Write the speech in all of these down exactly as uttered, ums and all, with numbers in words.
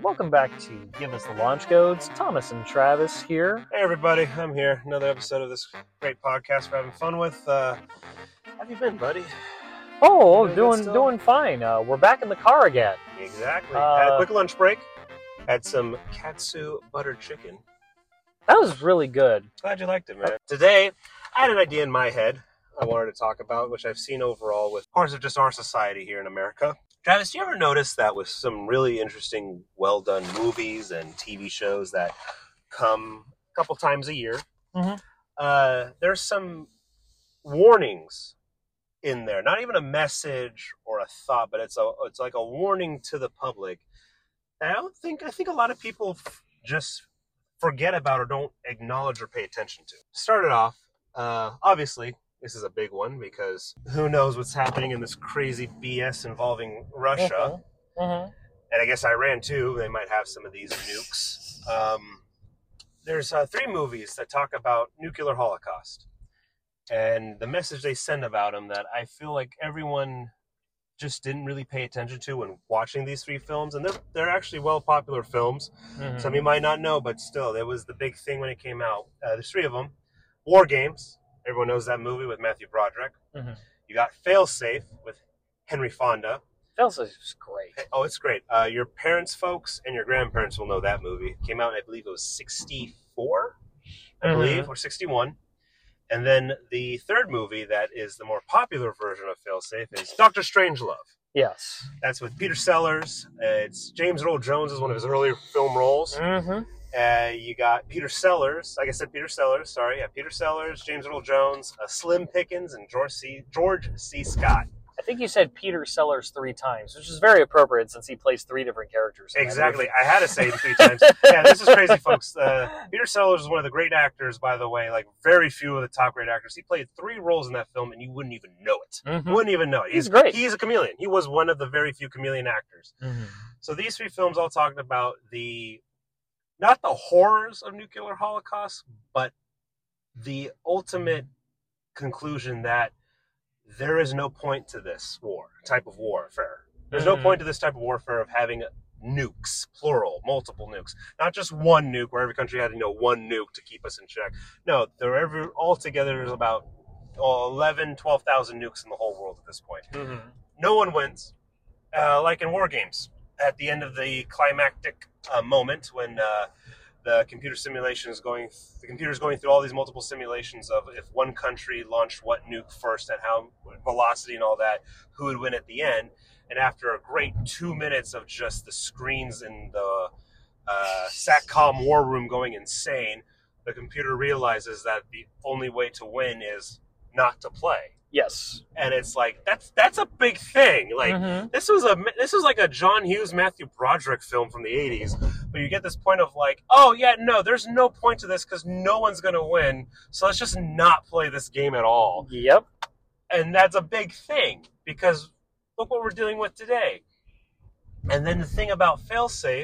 welcome back to Give Us the Launch Codes. Thomas and Travis here. Hey everybody, I'm here. Another episode of this great podcast we're having fun with. Uh, how have you been, buddy? Oh, You doing doing good still? doing fine. Uh, we're back in the car again. Exactly. Uh, Had a quick lunch break. Had some katsu butter chicken. That was really good. Glad you liked it, man. Today, I had an idea in my head I wanted to talk about, which I've seen overall with parts of just our society here in America. Travis, do you ever notice that with some really interesting, well-done movies and T V shows that come a couple times a year, Mm-hmm. uh, there's some warnings in there. Not even a message or a thought, but it's a it's like a warning to the public. And I don't think I think a lot of people f- just forget about or don't acknowledge or pay attention to. Started off, uh, obviously. This is a big one because who knows what's happening in this crazy B S involving Russia. Mm-hmm. Mm-hmm. And I guess Iran too. They might have some of these nukes. Um, there's uh, three movies that talk about nuclear holocaust. And the message they send about them that I feel like everyone just didn't really pay attention to when watching these three films. And they're, they're actually well popular films. Mm-hmm. Some of you might not know, but still, there was the big thing when it came out. Uh, there's three of them. War Games. Everyone knows that movie with Matthew Broderick. Mm-hmm. You got Failsafe with Henry Fonda. That was great. Oh, it's great. Uh, your parents, folks, and your grandparents will know that movie. It came out, I believe it was sixty-four, I Mhm. believe, or sixty-one. And then the third movie that is the more popular version of Failsafe is Doctor Strangelove. Yes. That's with Peter Sellers. Uh, it's James Earl Jones is one of his earlier film roles. Mm-hmm. Uh, you got Peter Sellers, like I said, Peter Sellers, sorry. Yeah, Peter Sellers, James Earl Jones, uh, Slim Pickens, and George C. George C. Scott. I think you said Peter Sellers three times, which is very appropriate since he plays three different characters. in that Exactly. movie. I had to say it three times. Yeah, this is crazy, folks. Uh, Peter Sellers is one of the great actors, by the way, like very few of the top great actors. He played three roles in that film, and you wouldn't even know it. Mhm. You wouldn't even know it. He's great. He's a chameleon. He was one of the very few chameleon actors. Mm-hmm. So these three films all talked about the, not the horrors of nuclear holocaust, but the ultimate conclusion that there is no point to this war, type of warfare. There's no Mhm. point to this type of warfare of having nukes, plural, multiple nukes. Not just one nuke where every country had, you know, one nuke to keep us in check. No, there are every, altogether there's about oh, eleven, twelve thousand nukes in the whole world at this point. Mm-hmm. No one wins. Uh, like in War Games, at the end of the climactic uh, moment when uh, the computer simulation is going, the computer's going through all these multiple simulations of if one country launched what nuke first at how velocity and all that, who would win at the end. And after a great two minutes of just the screens in the uh, SATCOM war room going insane, the computer realizes that the only way to win is not to play. Yes. And it's like that's that's a big thing. Like Mhm. this was a this was like a John Hughes, Matthew Broderick film from the eighties. But you get this point of like, oh yeah, no, there's no point to this because no one's gonna win. So let's just not play this game at all. Yep. And that's a big thing because look what we're dealing with today. And then the thing about Failsafe,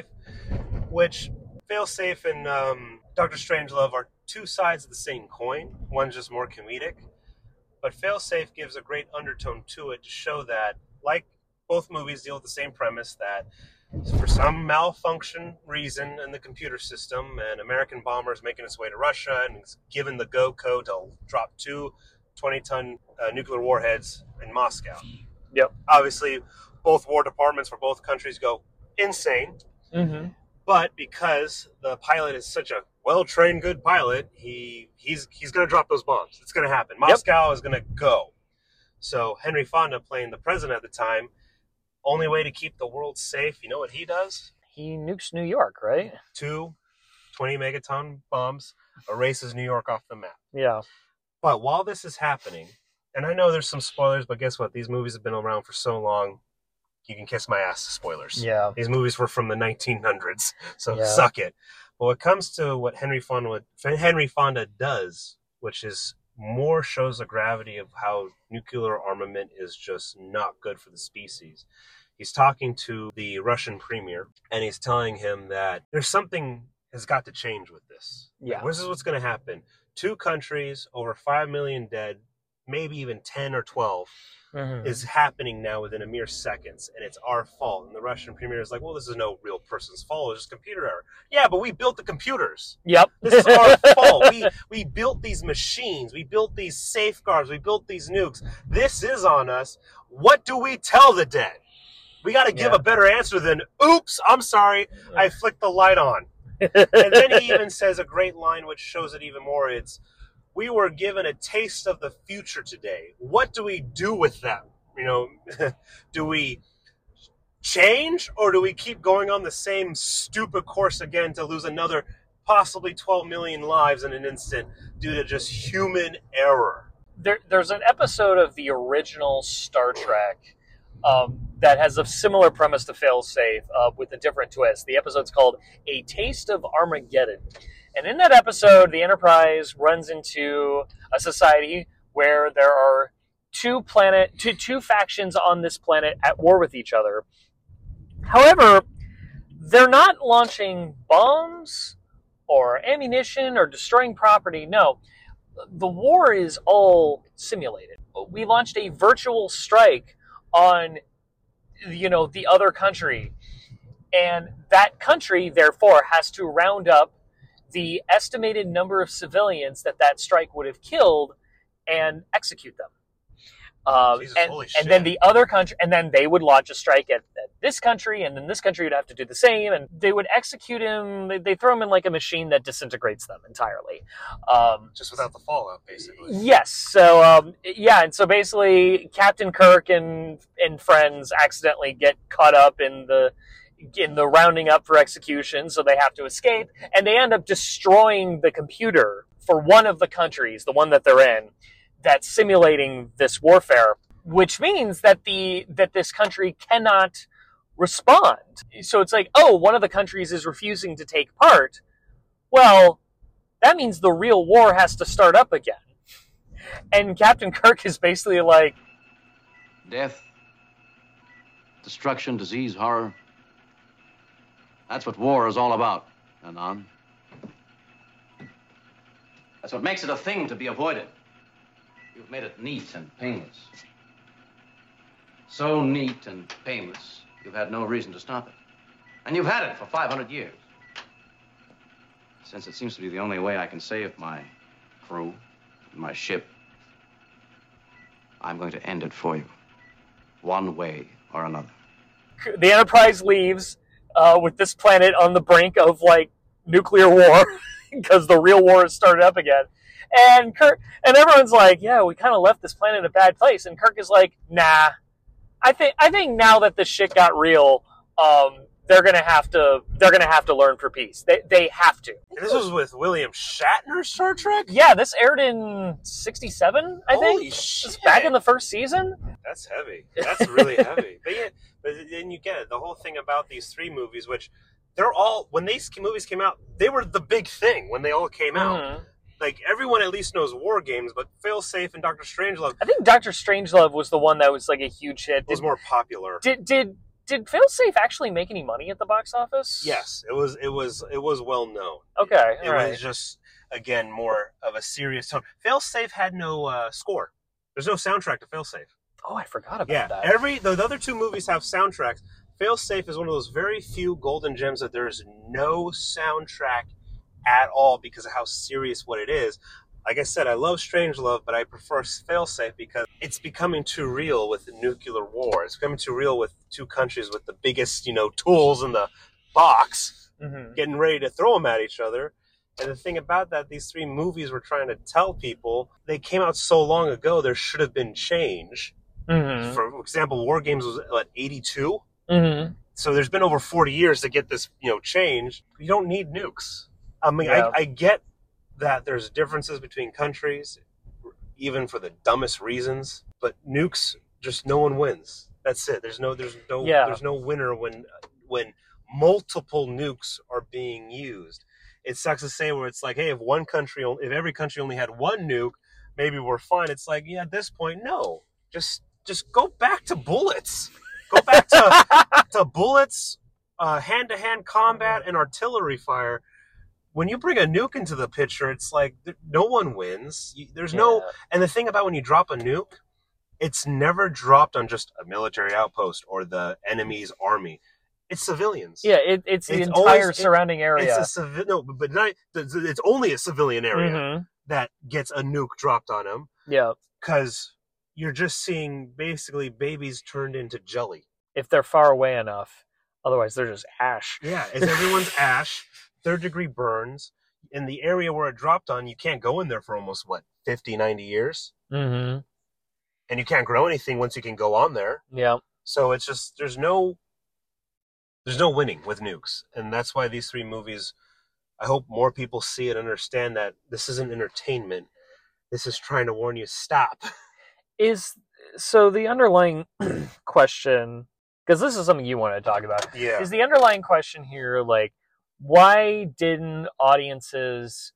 which Failsafe and um, Doctor Strangelove are two sides of the same coin. One's just more comedic. But Failsafe gives a great undertone to it to show that, like both movies deal with the same premise, that for some malfunction reason in the computer system, an American bomber is making its way to Russia and is given the go code to drop two twenty-ton uh, nuclear warheads in Moscow. Yep. Obviously, both war departments for both countries go insane. Mm-hmm. But because the pilot is such a well-trained, good pilot, he he's he's going to drop those bombs. It's going to happen. Moscow is going to go. So Henry Fonda, playing the president at the time, only way to keep the world safe, you know what he does? He nukes New York, right? Two twenty megaton bombs, erases New York off the map. Yeah. But while this is happening, and I know there's some spoilers, but guess what? These movies have been around for so long, you can kiss my ass, spoilers. Yeah. These movies were from the nineteen hundreds, so Yeah. suck it. But when it comes to what Henry Fonda, Henry Fonda does, which is more shows the gravity of how nuclear armament is just not good for the species. He's talking to the Russian premier, and he's telling him that there's something has got to change with this. Yeah. This is what's going to happen. Two countries, over five million dead, maybe even ten or twelve, Mm-hmm. is happening now within a mere seconds, and it's our fault. And the Russian premier is like, well, this is no real person's fault. It's just computer error. Yeah, but we built the computers. Yep. This is our fault. We we built these machines. We built these safeguards. We built these nukes. This is on us. What do we tell the dead? We got to give Yeah. a better answer than, oops, I'm sorry, I flicked the light on. And then he even says a great line which shows it even more. It's, we were given a taste of the future today. What do we do with them? You know, do we change, or do we keep going on the same stupid course again to lose another possibly twelve million lives in an instant due to just human error? There, there's an episode of the original Star Trek um, that has a similar premise to Failsafe uh, with a different twist. The episode's called A Taste of Armageddon. And in that episode, the Enterprise runs into a society where there are two planet, two, two factions on this planet at war with each other. However, they're not launching bombs or ammunition or destroying property. No, the war is all simulated. We launched a virtual strike on, you know, the other country. And that country, therefore, has to round up the estimated number of civilians that that strike would have killed and execute them. Uh, Jesus, and, holy and shit. then the other country, and then they would launch a strike at, at this country, and then this country would have to do the same, and they would execute him. They, they throw him in like a machine that disintegrates them entirely. Um, Just without the fallout, basically. yes. So um, yeah, and so basically, Captain Kirk and and friends accidentally get caught up in the in the rounding up for execution, so they have to escape, and they end up destroying the computer for one of the countries, the one that they're in, that's simulating this warfare, which means that the that this country cannot respond. So it's like, oh, one of the countries is refusing to take part. Well, that means the real war has to start up again. And Captain Kirk is basically like, Death, destruction, disease, horror. That's what war is all about, Anan. That's what makes it a thing to be avoided. You've made it neat and painless. So neat and painless, you've had no reason to stop it. And you've had it for five hundred years. Since it seems to be the only way I can save my crew, my ship, I'm going to end it for you. One way or another. the Enterprise leaves uh, with this planet on the brink of, like, nuclear war because the real war has started up again. And Kirk, and everyone's like, yeah, we kind of left this planet in a bad place. And Kirk is like, nah, I think I think now that this shit got real, um, they're gonna have to they're gonna have to learn for peace. They they have to. And this was with William Shatner, Star Trek? Yeah, this aired in sixty-seven, I think. Holy shit. It's back in the first season. That's heavy. That's really heavy. But yeah, but then you get it. The whole thing about these three movies, which they're all, when these movies came out, they were the big thing when they all came out. Mhm. Like, everyone at least knows War Games, but Failsafe and Doctor Strangelove I think Doctor Strangelove was the one that was like a huge hit. was Did more popular. did did, did Failsafe actually make any money at the box office? Yes, it was. It was. It was well known. Okay, It all right. was just, again, more of a serious tone. Failsafe had no uh, score. There's no soundtrack to Failsafe. Oh, I forgot about Yeah, that. every the, the other two movies have soundtracks. Failsafe is one of those very few golden gems that there is no soundtrack at all because of how serious what it is. Like I said, I love Strangelove, but I prefer Failsafe because it's becoming too real with the nuclear war. It's becoming too real with two countries with the biggest, you know, tools in the box, Mhm. getting ready to throw them at each other. And the thing about that, these three movies were trying to tell people, they came out so long ago, there should have been change. Mhm. For example, War Games was, what, eighty-two? Mhm. So there's been over forty years to get this, you know, change. You don't need nukes. I mean, Yeah. I, I get that there's differences between countries, even for the dumbest reasons. But nukes, just no one wins. That's it. There's no, there's no, Yeah. there's no winner when, when multiple nukes are being used. It sucks to say where it's like, hey, if one country, if every country only had one nuke, maybe we're fine. It's like, yeah, at this point, no. Just, just go back to bullets. Go back to to bullets, uh, hand-to-hand combat, and artillery fire. when you bring a nuke into the picture, it's like no one wins. There's Yeah. no, and the thing about when you drop a nuke, it's never dropped on just a military outpost or the enemy's army. It's civilians. Yeah, it, it's the It's entire always- it- surrounding area. It's a civi- no, but not. It's only a civilian area Mhm. that gets a nuke dropped on them Yeah, because you're just seeing basically babies turned into jelly. if they're far away enough. Otherwise, they're just ash. Yeah, it's everyone's ash, third degree burns. In the area where it dropped on, you can't go in there for almost, what, fifty, ninety years? Mm-hmm. And you can't grow anything once you can go on there. Yeah. So it's just, there's no, there's no winning with nukes. And that's why these three movies, I hope more people see it and understand that this isn't entertainment. This is trying to warn you, stop. Is so the underlying question, because this is something you want to talk about, Yeah. is the underlying question here like, why didn't audiences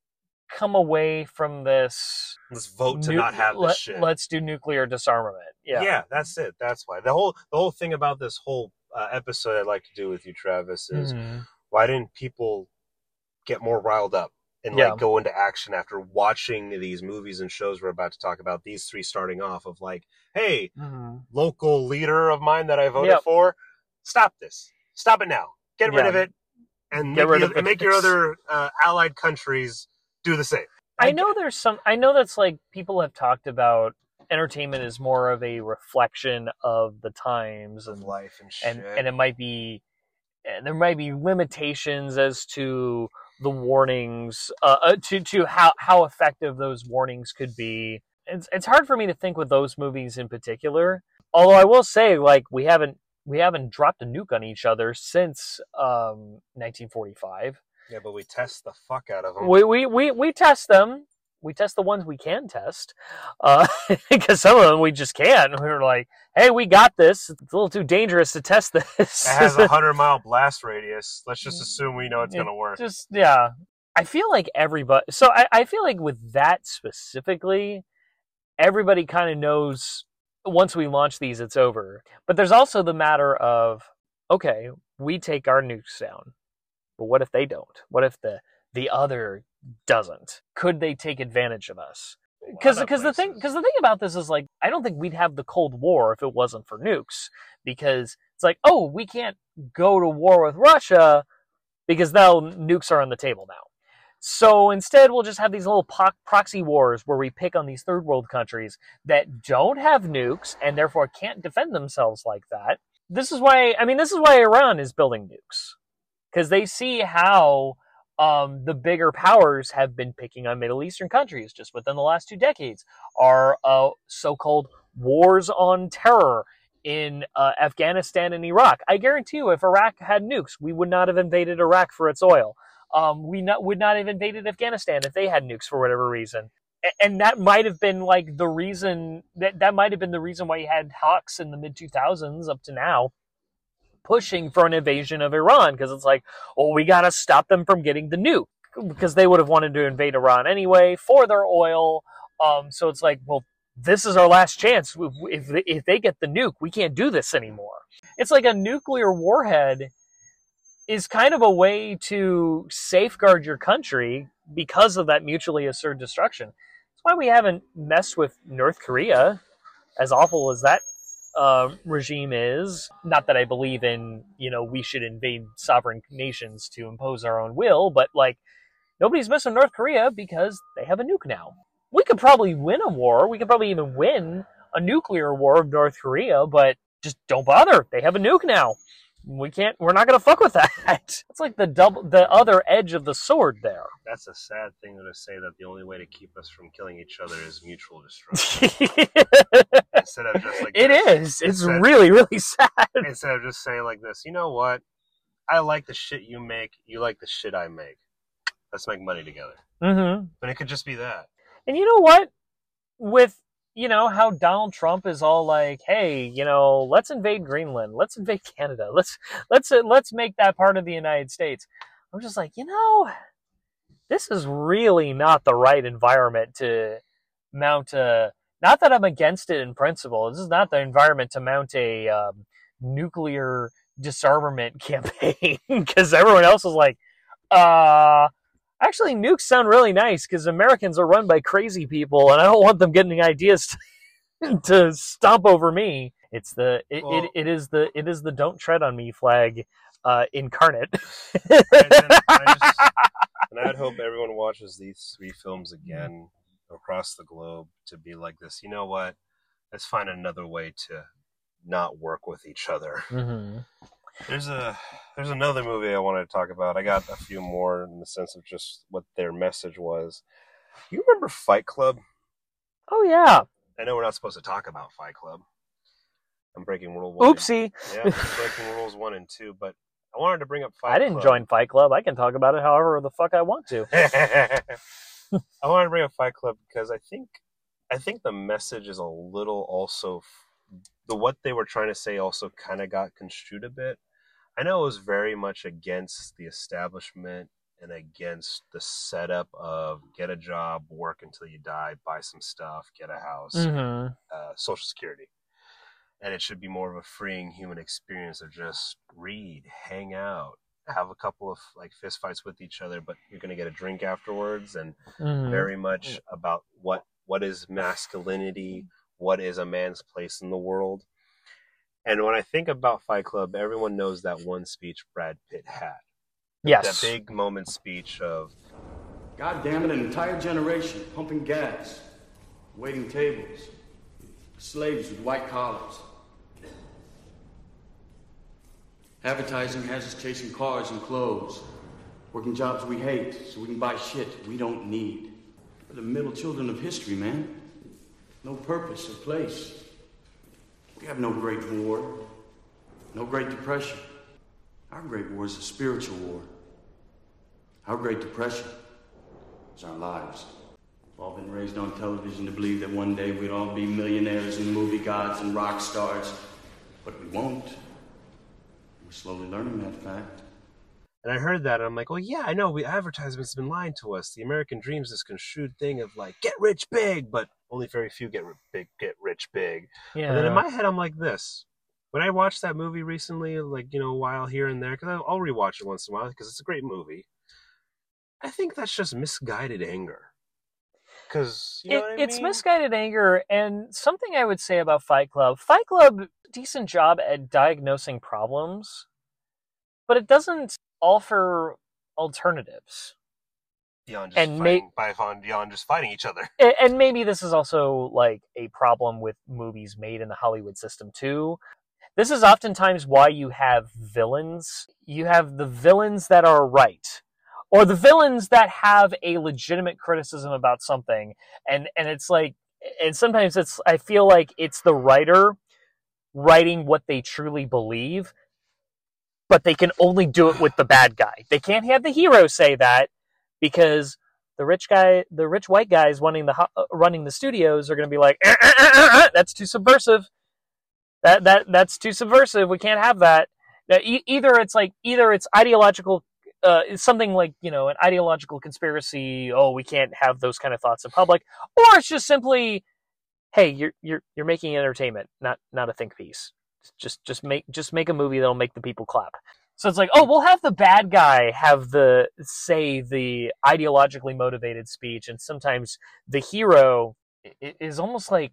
come away from this? Let's vote to nu- not have this let, shit. Let's do nuclear disarmament. Yeah. Yeah, that's it. That's why. The whole the whole thing about this whole uh, episode I'd like to do with you, Travis, is Mhm. why didn't people get more riled up and Yeah. like go into action after watching these movies and shows we're about to talk about? These three starting off of like, hey, Mhm. local leader of mine that I voted Yep. for, stop this, stop it now, get rid Yeah. of it, and Get make, rid the- of and it. make your other uh, allied countries do the same. I know there's some. I know that's like people have talked about entertainment is more of a reflection of the times of and life and shit. and and it might be, and there might be limitations as to the warnings, uh, uh, to to how how effective those warnings could be. It's it's hard for me to think with those movies in particular. Although I will say, like we haven't we haven't dropped a nuke on each other since um, nineteen forty-five. yeah, but we test the fuck out of them. We, we we we test them. We test the ones we can test, uh, because some of them we just can't. We're like, hey, we got this. It's a little too dangerous to test this. It has a hundred mile blast radius. Let's just assume we know it's It gonna work. Just yeah. I feel like everybody. So I, I feel like with that specifically, everybody kind of knows once we launch these, it's over. But there's also the matter of, okay, we take our nukes down, but what if they don't? What if the the other doesn't? Could they take advantage of us? Because Lot of the thing places. because the thing about this is like I don't think we'd have the Cold War if it wasn't for nukes, because it's like, oh, we can't go to war with Russia because now nukes are on the table now. So instead, we'll just have these little po- proxy wars where we pick on these third world countries that don't have nukes and therefore can't defend themselves like that. This is why, I mean, this is why Iran is building nukes, because they see how um, the bigger powers have been picking on Middle Eastern countries just within the last two decades. Our uh, so-called wars on terror in uh, Afghanistan and Iraq. I guarantee you, if Iraq had nukes, we would not have invaded Iraq for its oil. Um, we not, would not have invaded Afghanistan if they had nukes for whatever reason. A- And that might have been like the reason that that might have been the reason why you had hawks in the mid two thousands up to now pushing for an invasion of Iran, because it's like, oh, we got to stop them from getting the nuke, because they would have wanted to invade Iran anyway for their oil. Um, so it's like, well, this is our last chance. If, if, they, if they get the nuke, we can't do this anymore. It's like a nuclear warhead is kind of a way to safeguard your country because of that mutually assured destruction. That's why we haven't messed with North Korea, as awful as that uh, regime is. Not that I believe in, you know, we should invade sovereign nations to impose our own will, but like, nobody's messing with North Korea because they have a nuke now. We could probably win a war. We could probably even win a nuclear war of North Korea, but just don't bother. They have a nuke now. We can't, we're not going to fuck with that. It's like the double, the other edge of the sword there. That's a sad thing to say, that the only way to keep us from killing each other is mutual destruction. Instead of just like It this. is. It's Instead- really, really sad. Instead of just saying like this, you know what? I like the shit you make. You like the shit I make. Let's make money together. Mm-hmm. But it could just be that. And you know what? With, you know, how Donald Trump is all like, hey, you know, let's invade Greenland. Let's invade Canada. Let's, let's, uh, let's make that part of the United States. I'm just like, you know, this is really not the right environment to mount a, not that I'm against it in principle. This is not the environment to mount a um, nuclear disarmament campaign, because everyone else is like, uh, actually, nukes sound really nice because Americans are run by crazy people, and I don't want them getting ideas to, to stomp over me. It's the it, well, it, it is the it is the don't tread on me flag uh, incarnate. and, and, I just, and I'd hope everyone watches these three films again across the globe to be like this. You know what? Let's find another way to not work with each other. Mm-hmm. There's a there's another movie I wanted to talk about. I got a few more in the sense of just what their message was. You remember Fight Club? Oh yeah. I know we're not supposed to talk about Fight Club. I'm breaking rule one. Oopsie. And, yeah, I'm breaking rules one and two, but I wanted to bring up Fight Club. I didn't Club. join Fight Club. I can talk about it however the fuck I want to. I wanted to bring up Fight Club because I think I think the message is a little also the what they were trying to say also kind of got construed a bit. I know it was very much against the establishment and against the setup of get a job, work until you die, buy some stuff, get a house, mm-hmm. uh, Social Security. And it should be more of a freeing human experience of just read, hang out, have a couple of like fist fights with each other, but you're going to get a drink afterwards, and mm-hmm. very much about what what is masculinity, what is a man's place in the world. And when I think about Fight Club, everyone knows that one speech Brad Pitt had. Yes. That big moment speech of, God damn it, an entire generation pumping gas, waiting tables, slaves with white collars. Advertising has us chasing cars and clothes, working jobs we hate so we can buy shit we don't need. We're the middle children of history, man. No purpose or place. We have no great war, no great depression. Our great war is a spiritual war. Our great depression is our lives. We've all been raised on television to believe that one day we'd all be millionaires and movie gods and rock stars, but we won't. We're slowly learning that fact. And I heard that, and I'm like, well, yeah, I know. We advertisements have been lying to us. The American dream is this construed thing of like, get rich big, but only very few get big, get rich big. Yeah. And then in my head, I'm like this. When I watched that movie recently, like, you know, a while here and there, because I'll rewatch it once in a while because it's a great movie. I think that's just misguided anger. Because, you know it, what I it's mean? misguided anger, and something I would say about Fight Club. Fight Club, decent job at diagnosing problems, but it doesn't offer alternatives. Beyond just and fighting, may- by, beyond just fighting each other. And maybe this is also like a problem with movies made in the Hollywood system too. This is oftentimes why you have villains. You have the villains that are right, or the villains that have a legitimate criticism about something. And, and it's like, and sometimes it's, I feel like it's the writer writing what they truly believe, but they can only do it with the bad guy. They can't have the hero say that because the rich guy, the rich white guys running the uh, running the studios are going to be like, eh, eh, eh, eh, eh, that's too subversive. That that that's too subversive. We can't have that. Now, e- either it's like either it's ideological, uh, it's something like, you know, an ideological conspiracy. Oh, we can't have those kind of thoughts in public, or it's just simply, hey, you're you're you're making entertainment, not not a think piece. Just just make just make a movie that'll make the people clap. So it's like, oh, we'll have the bad guy have the say the ideologically motivated speech, and sometimes the hero is almost like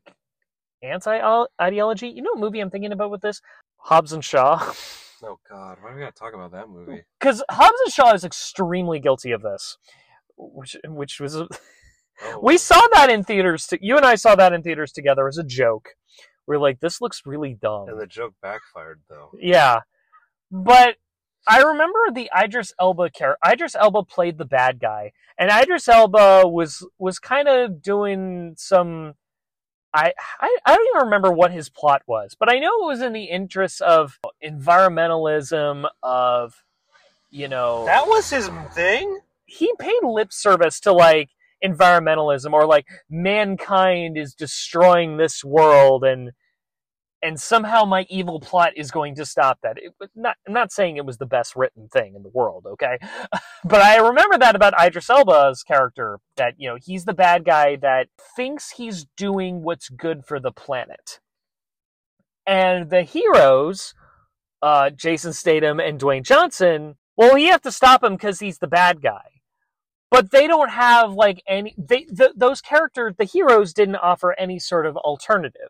anti-ideology. You know what movie I'm thinking about with this? Hobbs and Shaw. Oh God, why do we gotta talk about that movie? Because Hobbs and Shaw is extremely guilty of this, which which was a... oh. We saw that in theaters. To, you and I saw that in theaters together as a joke. We're like, this looks really dumb. And the joke backfired, though. Yeah. But I remember the Idris Elba character. Idris Elba played the bad guy. And Idris Elba was was kind of doing some... I, I I don't even remember what his plot was. But I know it was in the interests of environmentalism, of, you know... That was his thing? He paid lip service to, like, environmentalism, or like mankind is destroying this world, and and somehow my evil plot is going to stop that. It, not, I'm not saying it was the best written thing in the world, okay? But I remember that about Idris Elba's character, that, you know, he's the bad guy that thinks he's doing what's good for the planet. And the heroes, uh, Jason Statham and Dwayne Johnson, well, you have to stop him because he's the bad guy. but they don't have like any. They the, those characters, the heroes, didn't offer any sort of alternative.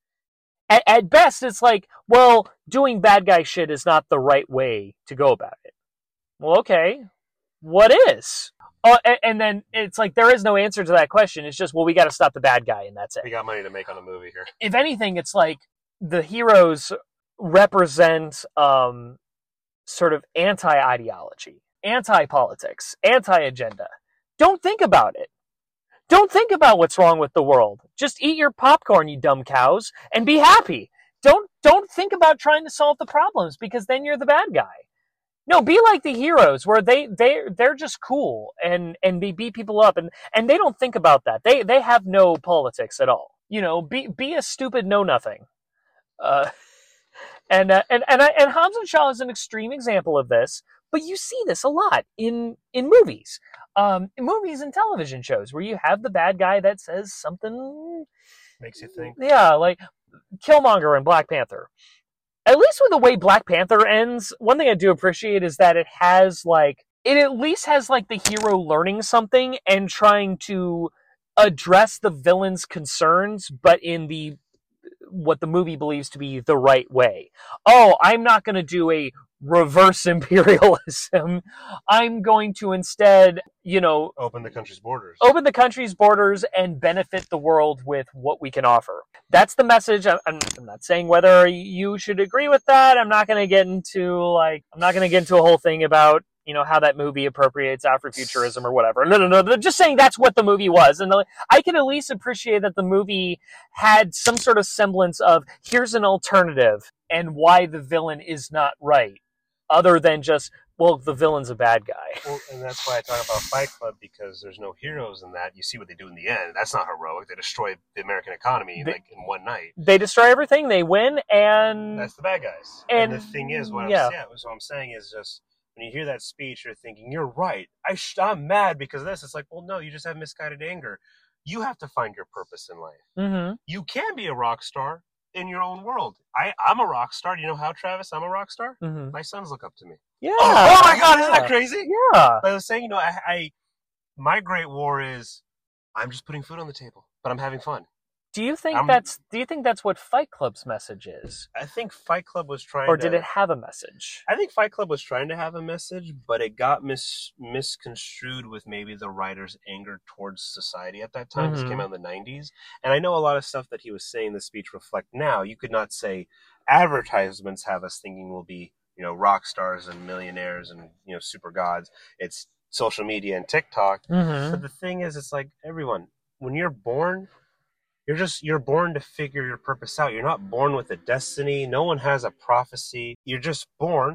At, at best, it's like, well, doing bad guy shit is not the right way to go about it. Well, okay, what is? Oh, and, and then it's like there is no answer to that question. It's just, well, we got to stop the bad guy, and that's it. We got money to make on a movie here. If anything, it's like the heroes represent um, sort of anti-ideology, anti-politics, anti-agenda. Don't think about it. Don't think about what's wrong with the world. Just eat your popcorn, you dumb cows, and be happy. Don't don't think about trying to solve the problems, because then you're the bad guy. No, be like the heroes, where they they they're just cool and and they beat people up, and and they don't think about that. They they have no politics at all. You know, be be a stupid know nothing. Uh, and uh, and and I, and Hobbs and Shaw is an extreme example of this, but you see this a lot in in movies, um, in movies and television shows, where you have the bad guy that says something makes you think. Yeah, like Killmonger in Black Panther. At least with the way Black Panther ends, one thing I do appreciate is that it has, like, it at least has, like, the hero learning something and trying to address the villain's concerns, but in the, what the movie believes to be the right way. Oh, I'm not going to do a reverse imperialism. I'm going to instead, you know... Open the country's borders. Open the country's borders and benefit the world with what we can offer. That's the message. I'm, I'm not saying whether you should agree with that. I'm not going to get into, like, I'm not going to get into a whole thing about, you know, how that movie appropriates Afrofuturism or whatever. No, no, no. They're just saying that's what the movie was. And I can at least appreciate that the movie had some sort of semblance of, here's an alternative and why the villain is not right. Other than just, well, the villain's a bad guy. Well, and that's why I talk about Fight Club, because there's no heroes in that. You see what they do in the end. That's not heroic. They destroy the American economy they, like in one night. They destroy everything. They win, and that's the bad guys. And, and the thing is, what yeah. I'm saying, what I'm saying is just when you hear that speech, you're thinking, you're right. I sh- I'm mad because of this. It's like, well, no, you just have misguided anger. You have to find your purpose in life. Mm-hmm. You can be a rock star in your own world. I, I'm a rock star. Do you know how, Travis? I'm a rock star. Mm-hmm. My sons look up to me. Yeah. Oh, oh my God, isn't that crazy? Yeah. But I was saying, you know, I, I, my great war is, I'm just putting food on the table, but I'm having fun. Do you think I'm, that's? Do you think that's what Fight Club's message is? I think Fight Club was trying, or to... did it have a message? I think Fight Club was trying to have a message, but it got mis misconstrued with maybe the writer's anger towards society at that time. Mm-hmm. This came out in the nineties, and I know a lot of stuff that he was saying in the speech reflect now. You could not say advertisements have us thinking we'll be, you know, rock stars and millionaires and, you know, super gods. It's social media and TikTok. Mm-hmm. But the thing is, it's like everyone, when you're born, you're just, you're born to figure your purpose out. You're not born with a destiny. No one has a prophecy. You're just born,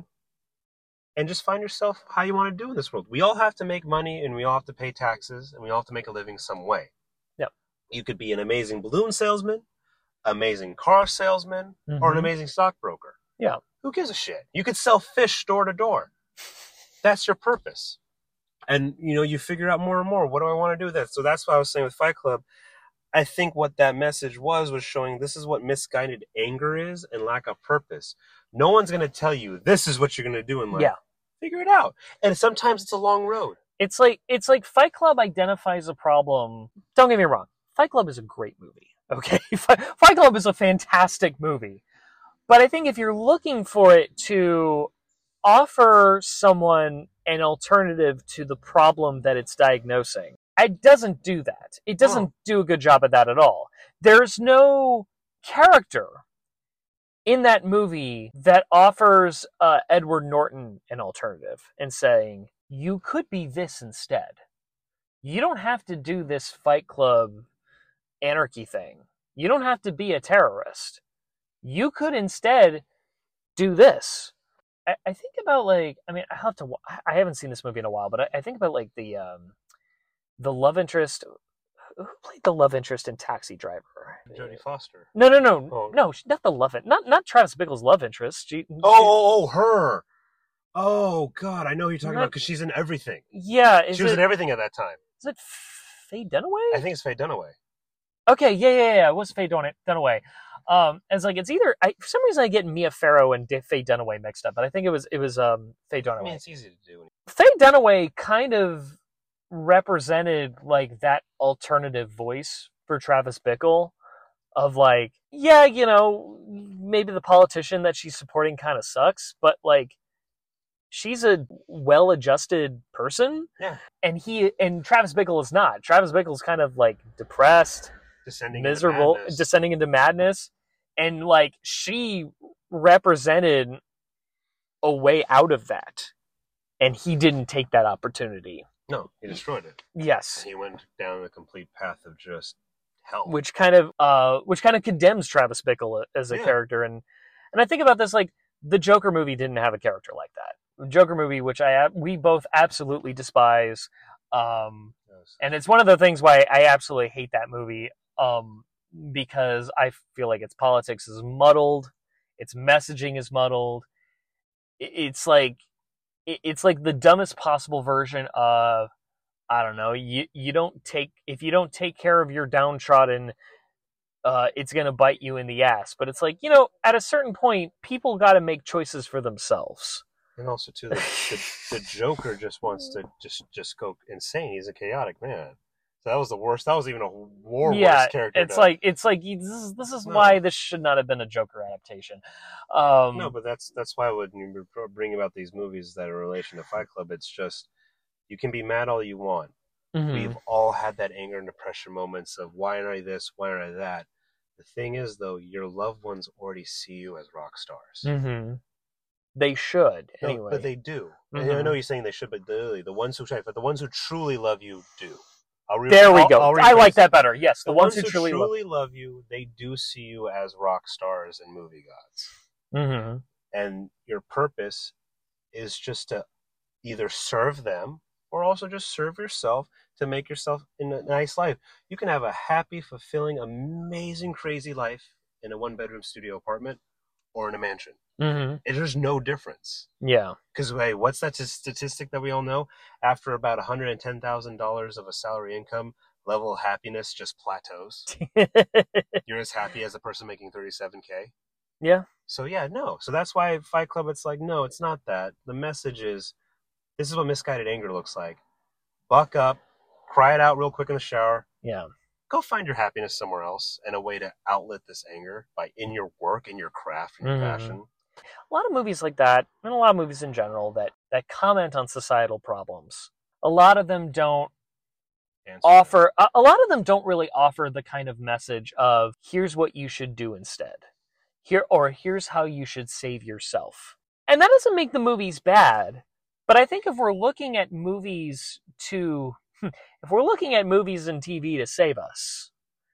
and just find yourself how you want to do in this world. We all have to make money, and we all have to pay taxes, and we all have to make a living some way. Yep. You could be an amazing balloon salesman, amazing car salesman, mm-hmm. or an amazing stockbroker. Yeah. Who gives a shit? You could sell fish door to door. That's your purpose. And, you know, you figure out more and more, what do I want to do with that? So that's what I was saying with Fight Club. I think what that message was, was showing this is what misguided anger is and lack of purpose. No one's going to tell you, this is what you're going to do in life. Yeah. Figure it out. And sometimes it's a long road. It's like, it's like Fight Club identifies a problem. Don't get me wrong. Fight Club is a great movie. Okay. Fight Club is a fantastic movie. But I think if you're looking for it to offer someone an alternative to the problem that it's diagnosing, it doesn't do that. It doesn't oh. do a good job at that at all. There's no character in that movie that offers uh, Edward Norton an alternative and saying, you could be this instead. You don't have to do this Fight Club anarchy thing. You don't have to be a terrorist. You could instead do this. I, I think about, like, I mean, I have to, I haven't seen this movie in a while, but I, I think about, like, the, um, the love interest. Who played the love interest in Taxi Driver? Jodie Foster. No, no, no, oh. no, not the love, not not Travis Bickle's love interest. She, oh, oh, oh, her. Oh God, I know who you're talking not, about because she's in everything. Yeah, is she was it, in everything at that time. Is it Faye Dunaway? I think it's Faye Dunaway. Okay, yeah, yeah, yeah. It was Faye Dun- Dunaway. Um, it's like it's either I, for some reason I get Mia Farrow and De- Faye Dunaway mixed up, but I think it was it was um Faye Dunaway. I mean, it's easy to do. Faye Dunaway kind of represented like that alternative voice for Travis Bickle of like, yeah, you know, maybe the politician that she's supporting kind of sucks, but like she's a well-adjusted person. Yeah. And he and Travis Bickle is not. Travis Bickle is kind of like depressed, descending miserable, into madness. descending into madness. And like she represented a way out of that. And he didn't take that opportunity. No, he destroyed it. Yes. He went down the complete path of just hell. Which kind of uh which kind of condemns Travis Bickle as a Yeah. character. And and I think about this, like the Joker movie didn't have a character like that. The Joker movie, which I we both absolutely despise, um, Yes. and it's one of the things why I absolutely hate that movie, um, because I feel like its politics is muddled, its messaging is muddled. It, it's like it, it's like the dumbest possible version of, I don't know, you you don't take if you don't take care of your downtrodden, uh, it's gonna bite you in the ass. But it's like, you know, at a certain point, people got to make choices for themselves. And also, too, the, the, the Joker just wants to just, just go insane. He's a chaotic man. So that was the worst. That was even a war Yeah, worse character. it's to- like it's like this is this is No. why this should not have been a Joker adaptation. Um, No, but that's that's why when you bring about these movies that are in relation to Fight Club, it's just, you can be mad all you want. mhm. We've all had that anger and depression moments of, why aren't I this, why aren't I that? The thing is, though, your loved ones already see you as rock stars. Mhm. They should No, anyway. but they do. Mhm. And I know you're saying they should, but the, the ones who try, but the ones who truly love you do. I'll re- there we I'll- go. I'll I like rephrase that it. better. Yes, the, The, ones, who who truly, truly love you, they do see you as rock stars and movie gods. love. Mhm. And your purpose is just to either serve them or also just serve yourself to make yourself in a nice life. You can have a happy, fulfilling, amazing, crazy life in a one-bedroom studio apartment or in a mansion. Mhm. And there's no difference. Yeah. Because, hey, what's that statistic that we all know? After about one hundred ten thousand dollars of a salary income, level of happiness just plateaus. You're as happy as a person making thirty-seven K. Yeah. So, yeah, no. So that's why Fight Club, it's like, no, it's not that. The message is, this is what misguided anger looks like. Buck up, cry it out real quick in the shower. Yeah. Go find your happiness somewhere else and a way to outlet this anger by in your work, in your craft, in your Mhm. passion. A lot of movies like that, and a lot of movies in general that that comment on societal problems. A lot of them don't Answer offer a, a lot of them don't really offer the kind of message of, here's what you should do instead, here or here's how you should save yourself. And that doesn't make the movies bad, but I think if we're looking at movies to if we're looking at movies and T V to save us,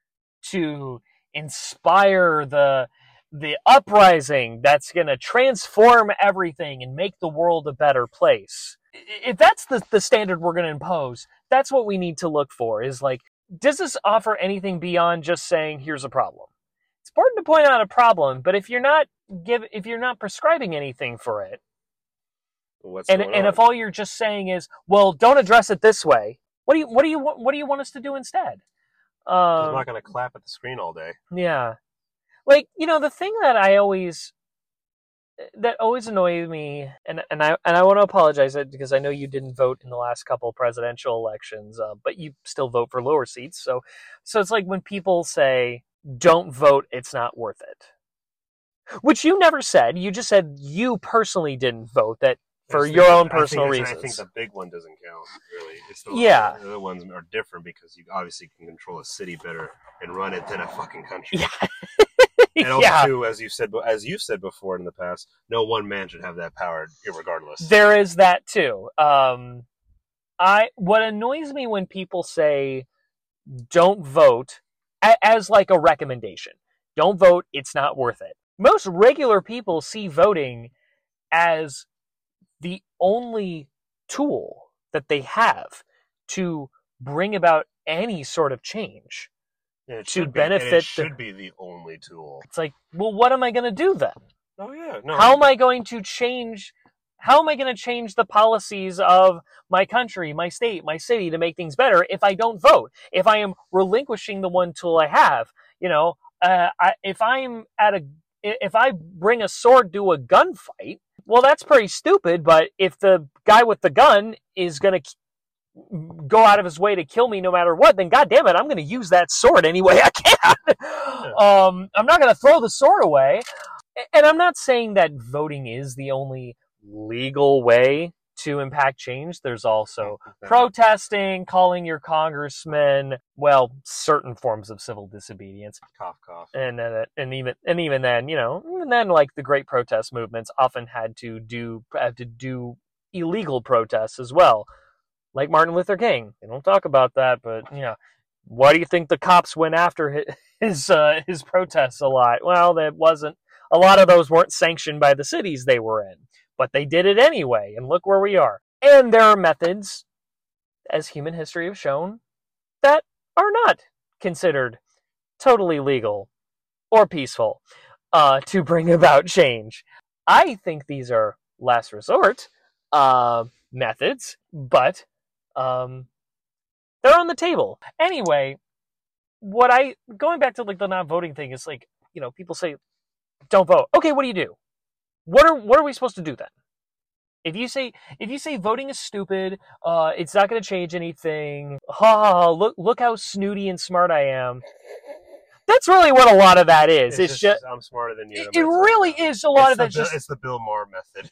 to inspire the the uprising that's going to transform everything and make the world a better place, if that's the, the standard we're going to impose, that's what we need to look for, is like, does this offer anything beyond just saying, here's a problem? It's important to point out a problem, but if you're not give if you're not prescribing anything for it, What's and going and on? if all you're just saying is, well, don't address it this way, what do you what do you want what do you want us to do instead? I'm Um, not going to clap at the screen all day. yeah, like, you know, the thing that I always that always annoys me, and and I and I want to apologize it because I know you didn't vote in the last couple presidential elections, uh, but you still vote for lower seats. So so it's like when people say, "Don't vote; it's not worth it," which you never said. You just said you personally didn't vote, that for I just your think- own I think personal it's- reasons. I think the big one doesn't count, really. It's the, Yeah. the other ones are different because you obviously can control a city better and run it than a fucking country. Yeah. And also, Yeah. too, as you said, as you've said before in the past, no one man should have that power, irregardless. There is that too. Um, I what annoys me when people say, "Don't vote," a- as like a recommendation. Don't vote; it's not worth it. Most regular people see voting as the only tool that they have to bring about any sort of change. And it to should be- and benefit it the- should be the only tool. It's like, well, what am I going to do then? Oh yeah, no. How am I going to change? How am I going to change the policies of my country, my state, my city to make things better if I don't vote? If I am relinquishing the one tool I have, you know, uh, I, if I'm at a, if I bring a sword to a gunfight, well, that's pretty stupid. But if the guy with the gun is going to go out of his way to kill me no matter what, then God damn it, I'm going to use that sword any way I can. um, I'm not going to throw the sword away. And I'm not saying that voting is the only legal way to impact change. There's also protesting, calling your congressman, well, certain forms of civil disobedience. Cough, cough. And then, and even, and even then, you know, even then, like the great protest movements often had to do, had to do illegal protests as well. Like Martin Luther King. They don't talk about that, but, you know, why do you think the cops went after his, his, uh, his protests a lot? Well, that wasn't, a lot of those weren't sanctioned by the cities they were in. But they did it anyway, and look where we are. And there are methods, as human history has shown, that are not considered totally legal or peaceful uh, to bring about change. I think these are last resort uh, methods, but um, they're on the table. Anyway, what I, going back to like the not voting thing, is like, you know, people say, don't vote. Okay, what do you do? What are what are we supposed to do then? If you say if you say voting is stupid, uh, it's not going to change anything. Ha ha ha! Look look how snooty and smart I am. That's really what a lot of that is. It's, It's, just, just, I'm smarter than you. it, it really is a lot it's of that. The, Just it's the Bill Maher method.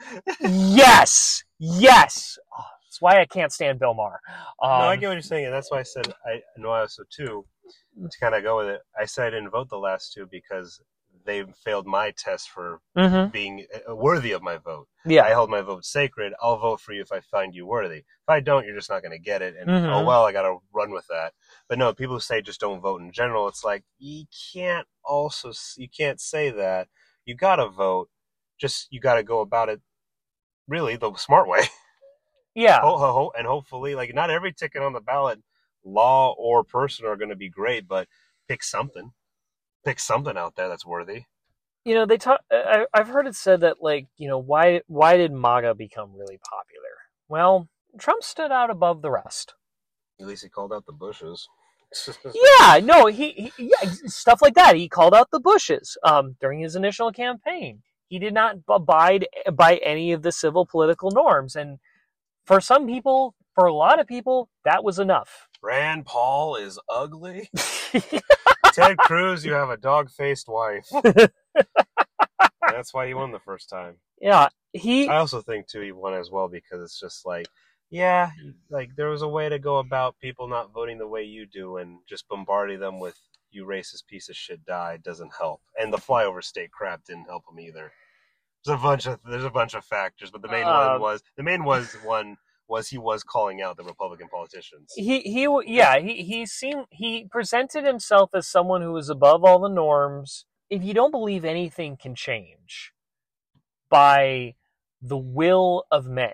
yes, yes. Oh, that's why I can't stand Bill Maher. Um, no, I get what you're saying, and that's why I said I know I also too. To kind of go with it, I said I didn't vote the last two because they failed my test for mm-hmm. being worthy of my vote. Yeah, I hold my vote sacred. I'll vote for you if I find you worthy. If I don't, you're just not going to get it. And mm-hmm. oh well, I got to run with that. But no, people who say just don't vote in general, it's like you can't also you can't say that. You got to vote. Just you got to go about it really the smart way. Yeah, ho, ho, ho, and hopefully, like not every ticket on the ballot, law or person, are going to be great, but pick something. Pick something out there that's worthy. You know, they talk. I, I've heard it said that, like, you know, why why did MAGA become really popular? Well, Trump stood out above the rest. At least he called out the Bushes. yeah, no, he, he yeah, stuff like that. He called out the Bushes um, during his initial campaign. He did not abide by any of the civil political norms, and for some people, for a lot of people, that was enough. Rand Paul is ugly. Ted Cruz, you have a dog-faced wife. That's why he won the first time. Yeah, he. I also think too he won as well because it's just like, yeah, like there was a way to go about people not voting the way you do, and just bombarding them with "you racist piece of shit, die" doesn't help. And the flyover state crap didn't help him either. There's a bunch of there's a bunch of factors, but the main uh, one was the main was one. was he was calling out the Republican politicians. He he yeah, he he seemed he presented himself as someone who was above all the norms. If you don't believe anything can change by the will of men,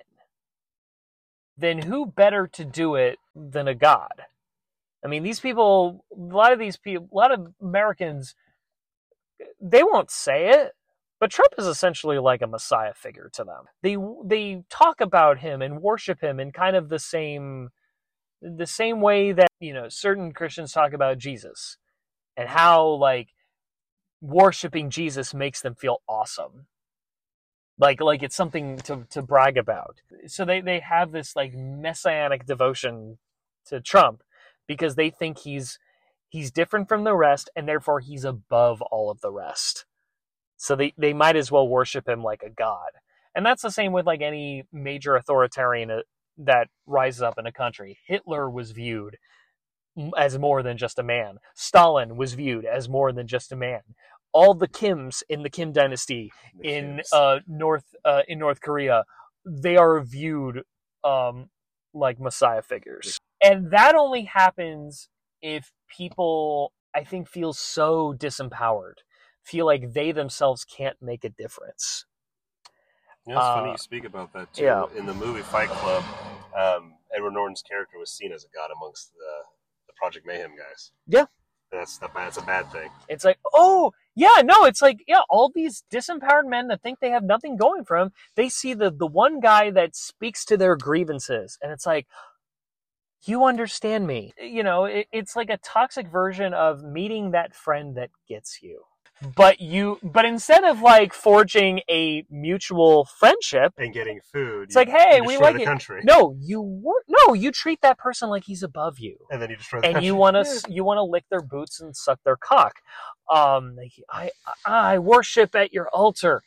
then who better to do it than a god? I mean, these people, a lot of these people, a lot of Americans, they won't say it, but Trump is essentially like a messiah figure to them. They they talk about him and worship him in kind of the same the same way that, you know, certain Christians talk about Jesus and how like worshiping Jesus makes them feel awesome. Like like it's something to, to brag about. So they, they have this like messianic devotion to Trump because they think he's he's different from the rest and therefore he's above all of the rest. So they, they might as well worship him like a god. And that's the same with like any major authoritarian that rises up in a country. Hitler was viewed as more than just a man. Stalin was viewed as more than just a man. All the Kims in the Kim dynasty the in uh, North uh, in North Korea, they are viewed um, like messiah figures. And that only happens if people, I think, feel so disempowered, feel like they themselves can't make a difference. You know, it's uh, funny you speak about that too. Yeah. In the movie Fight Club, um, Edward Norton's character was seen as a god amongst the, the Project Mayhem guys. Yeah. That's the, that's a bad thing. It's like, oh, yeah, no, it's like, yeah, all these disempowered men that think they have nothing going for them, they see the, the one guy that speaks to their grievances, and it's like, you understand me. You know, it, it's like a toxic version of meeting that friend that gets you. But you, but instead of like forging a mutual friendship and getting food, it's like, hey, you we destroy like the it. country. No, you wor- no, you treat that person like he's above you, and then you destroy the and country. you want to Yeah. you want to lick their boots and suck their cock. Um, like, I I worship at your altar.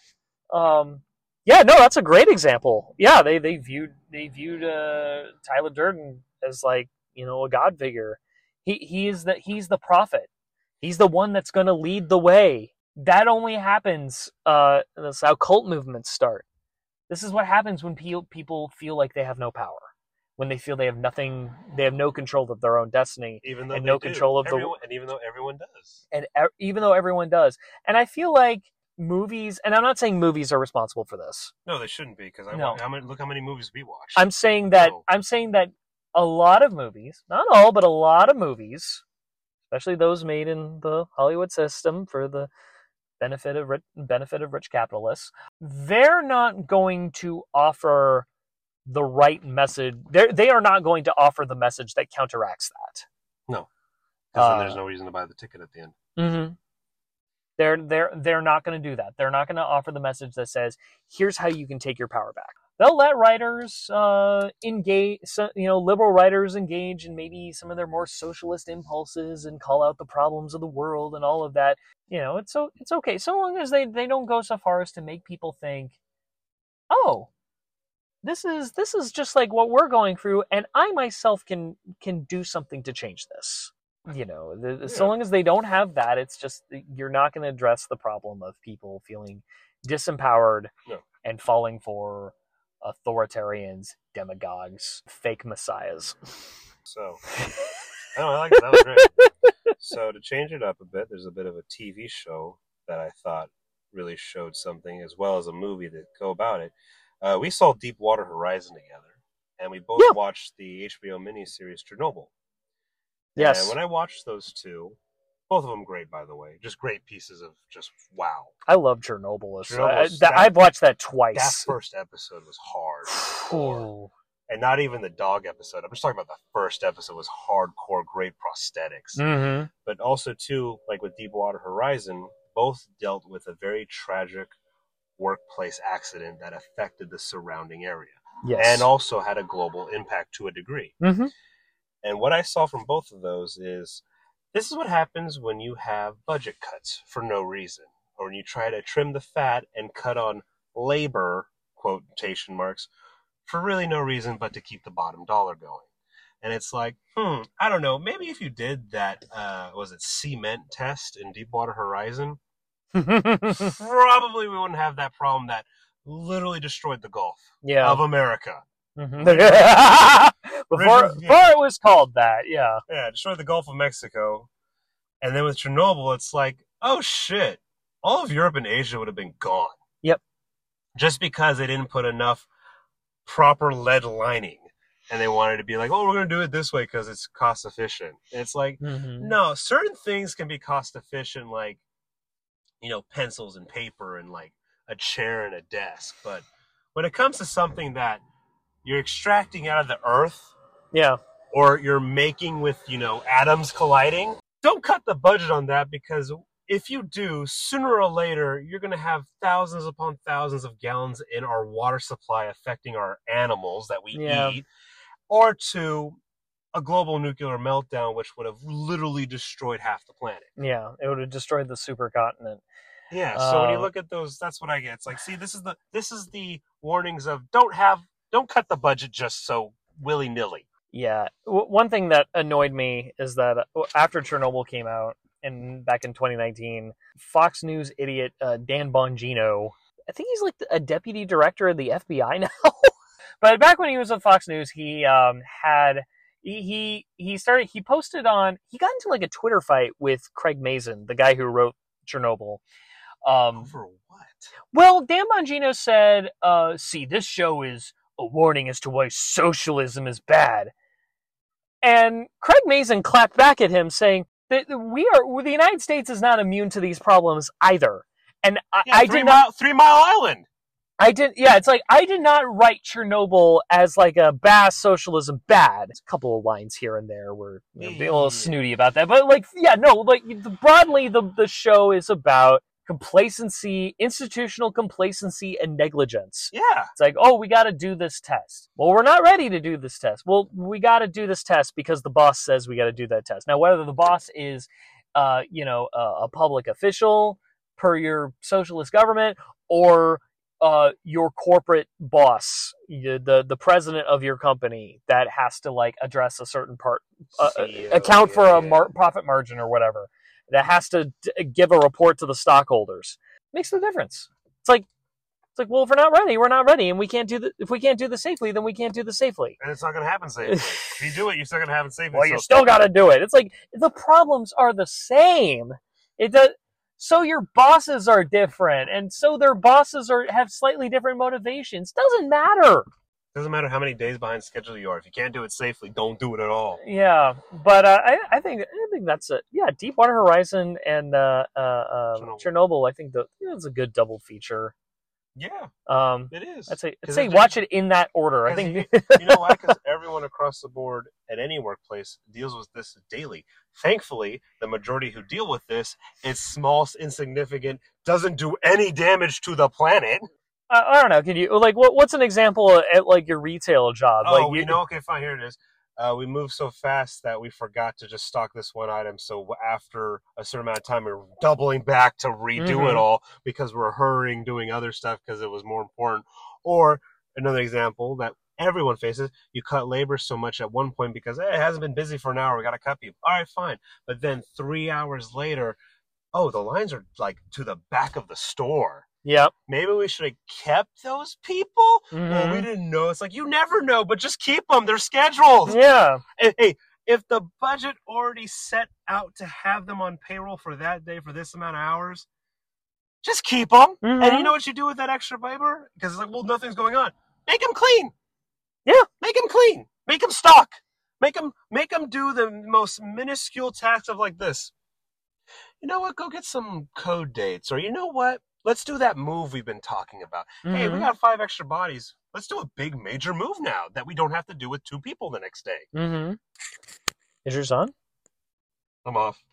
Um, yeah, no, that's a great example. Yeah, they they viewed they viewed uh, Tyler Durden as like, you know, a god figure. He he is the he's the prophet. He's the one that's going to lead the way. That only happens. Uh, that's how cult movements start. This is what happens when pe- people feel like they have no power, when they feel they have nothing, they have no control of their own destiny, even though and they no do. control of everyone, the and even though everyone does, and e- even though everyone does. And I feel like movies, and I'm not saying movies are responsible for this. No, they shouldn't be, because I No. wa- how many, look how many movies we watch. I'm saying that No. I'm saying that a lot of movies, not all, but a lot of movies, especially those made in the Hollywood system for the benefit of rich, benefit of rich capitalists, they're not going to offer the right message. They they are not going to offer the message that counteracts that. No, because then Uh, there's no reason to buy the ticket at the end. Mm-hmm. They're they're they're not going to do that. They're not going to offer the message that says, "Here's how you can take your power back." They'll let writers uh, engage, so, you know, liberal writers engage in maybe some of their more socialist impulses and call out the problems of the world and all of that. You know, it's so it's okay so long as they, they don't go so far as to make people think, "Oh, this is this is just like what we're going through, and I myself can can do something to change this." You know, the, Yeah. so long as they don't have that, it's just you're not going to address the problem of people feeling disempowered No. and falling for authoritarians, demagogues, fake messiahs. So, oh, I like it. That was great. So to change it up a bit, there's a bit of a T V show that I thought really showed something, as well as a movie that go about it. Uh, we saw Deepwater Horizon together, and we both Yeah. watched the H B O miniseries Chernobyl. Yes. And when I watched those two, both of them great, by the way, just great pieces of just wow. I love Chernobyl. Chernobyl I, is- that, that- I've watched that That twice. first episode was hard. Ooh. And not even the dog episode. I'm just talking about the first episode was hardcore, great prosthetics. Mm-hmm. But also, too, like with Deepwater Horizon, both dealt with a very tragic workplace accident that affected the surrounding area. Yes. And also had a global impact to a degree. Mm-hmm. And what I saw from both of those is this is what happens when you have budget cuts for no reason, or when you try to trim the fat and cut on labor, quotation marks, for really no reason but to keep the bottom dollar going. And it's like, hmm, I don't know, maybe if you did that, uh, was it cement test in Deepwater Horizon, probably we wouldn't have that problem that literally destroyed the Gulf yeah. of America. Mhm. before, Original- before it was called that, yeah. Yeah, destroyed the Gulf of Mexico. And then with Chernobyl, it's like, oh shit, all of Europe and Asia would have been gone. Yep. Just because they didn't put enough proper lead lining. And they wanted to be like, oh, we're going to do it this way because it's cost efficient. And it's like, Mm-hmm. no, certain things can be cost efficient, like, you know, pencils and paper and like a chair and a desk. But when it comes to something that you're extracting out of the earth, Yeah. or you're making with, you know, atoms colliding, don't cut the budget on that, because if you do, sooner or later, you're going to have thousands upon thousands of gallons in our water supply affecting our animals that we Yeah. eat, or to a global nuclear meltdown, which would have literally destroyed half the planet. Yeah. It would have destroyed the supercontinent. Yeah, so when you Uh, look at those, that's what I get. It's like, see, this is the this is the warnings of don't have don't cut the budget just so willy nilly. Yeah. W- one thing that annoyed me is that uh, after Chernobyl came out in back in twenty nineteen, Fox News idiot uh, Dan Bongino, I think he's like a deputy director of the F B I now. But back when he was with Fox News, he um, had he, he he started he posted on he got into like a Twitter fight with Craig Mazin, the guy who wrote Chernobyl. Um, Over what? well, Dan Bongino said, uh, "See, this show is a warning as to why socialism is bad." And Craig Mazin clapped back at him, saying that we are the United States is not immune to these problems either. And I, Yeah, I three did mile, not. Three Mile Island. I did, yeah, it's like, I did not write Chernobyl as like a bass socialism bad. It's a couple of lines here and there where you know, be a little snooty about that. But like, yeah, no, like broadly the, the show is about complacency, institutional complacency and negligence. Yeah. It's like, oh, we got to do this test. Well, we're not ready to do this test. Well, we got to do this test because the boss says we got to do that test. Now, whether the boss is, uh, you know, a, a public official per your socialist government or uh, your corporate boss, the the president of your company that has to like address a certain part, uh, C E O, account yeah, for a yeah. mar- profit margin or whatever, that has to d- give a report to the stockholders, makes the difference. It's like it's like, well, if we're not ready, we're not ready, and we can't do the if we can't do this safely, then we can't do this safely. And it's not going to happen safely. If you do it, you're still going to have it safely. Well, you So- still got to do it. It's like the problems are the same. It does. So your bosses are different, and so their bosses are have slightly different motivations. Doesn't matter. Doesn't matter how many days behind schedule you are. If you can't do it safely, don't do it at all. Yeah, but uh, I, I think I think that's it. Yeah, Deepwater Horizon and uh, uh, uh, Chernobyl. Chernobyl. I think the yeah, it's a good double feature. Yeah, Um, it is. I'd say I'd 'Cause say it- watch it in that order. I 'cause think. you, you know why? Because everyone across the board at any workplace deals with this daily. Thankfully, the majority who deal with this is small, insignificant, doesn't do any damage to the planet. I, I don't know. Can you like what? What's an example at like your retail job? Oh, like you know, okay, fine, here it is. Uh, we moved so fast that we forgot to just stock this one item. So after a certain amount of time, we we're doubling back to redo Mhm. it all because we're hurrying, doing other stuff because it was more important. Or another example that everyone faces, you cut labor so much at one point because hey, it hasn't been busy for an hour. We got to cut people. All right, fine. But then three hours later, oh, the lines are like to the back of the store. Yep. Maybe we should have kept those people. Well, Mhm. we didn't know. It's like, you never know, but just keep them. They're scheduled. Yeah. Hey, hey, if the budget already set out to have them on payroll for that day for this amount of hours, just keep them. Mhm. And you know what you do with that extra labor? Because it's like, well, nothing's going on. Make them clean. Yeah. Make them clean. Make them stock. Make them, make them do the most minuscule tasks of like this. You know what? Go get some code dates. Or you know what? Let's do that move we've been talking about. Hey, we Mhm. got five extra bodies. Let's do a big major move now that we don't have to do with two people the next day. Mm-hmm. Is yours on? I'm off.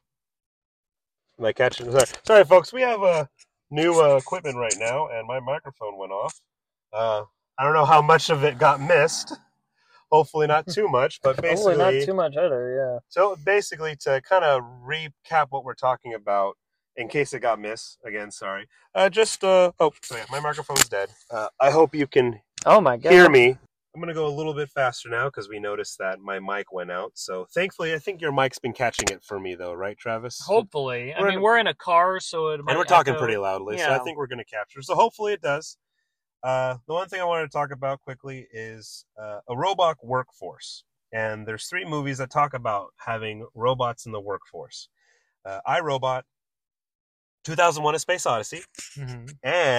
Am I catching? Sorry, sorry folks. We have uh, new uh, equipment right now, and my microphone went off. Uh, I don't know how much of it got missed. Hopefully not too much, but basically, Hopefully not too much either. Yeah. so basically to kind of recap what we're talking about, in case it got missed, again, sorry. Uh, just, uh, oh, so yeah, my microphone's dead. Uh, I hope you can Oh my god. hear me. I'm going to go a little bit faster now because we noticed that my mic went out. So thankfully, I think your mic's been catching it for me though, right, Travis? Hopefully. I We're mean, in- we're in a car, so it might And we're talking echo. pretty loudly, so Yeah. I think we're going to capture. So hopefully it does. Uh, the one thing I wanted to talk about quickly is uh, a robot workforce. And there's three movies that talk about having robots in the workforce. Uh, iRobot, two thousand one: A Space Odyssey, Mhm.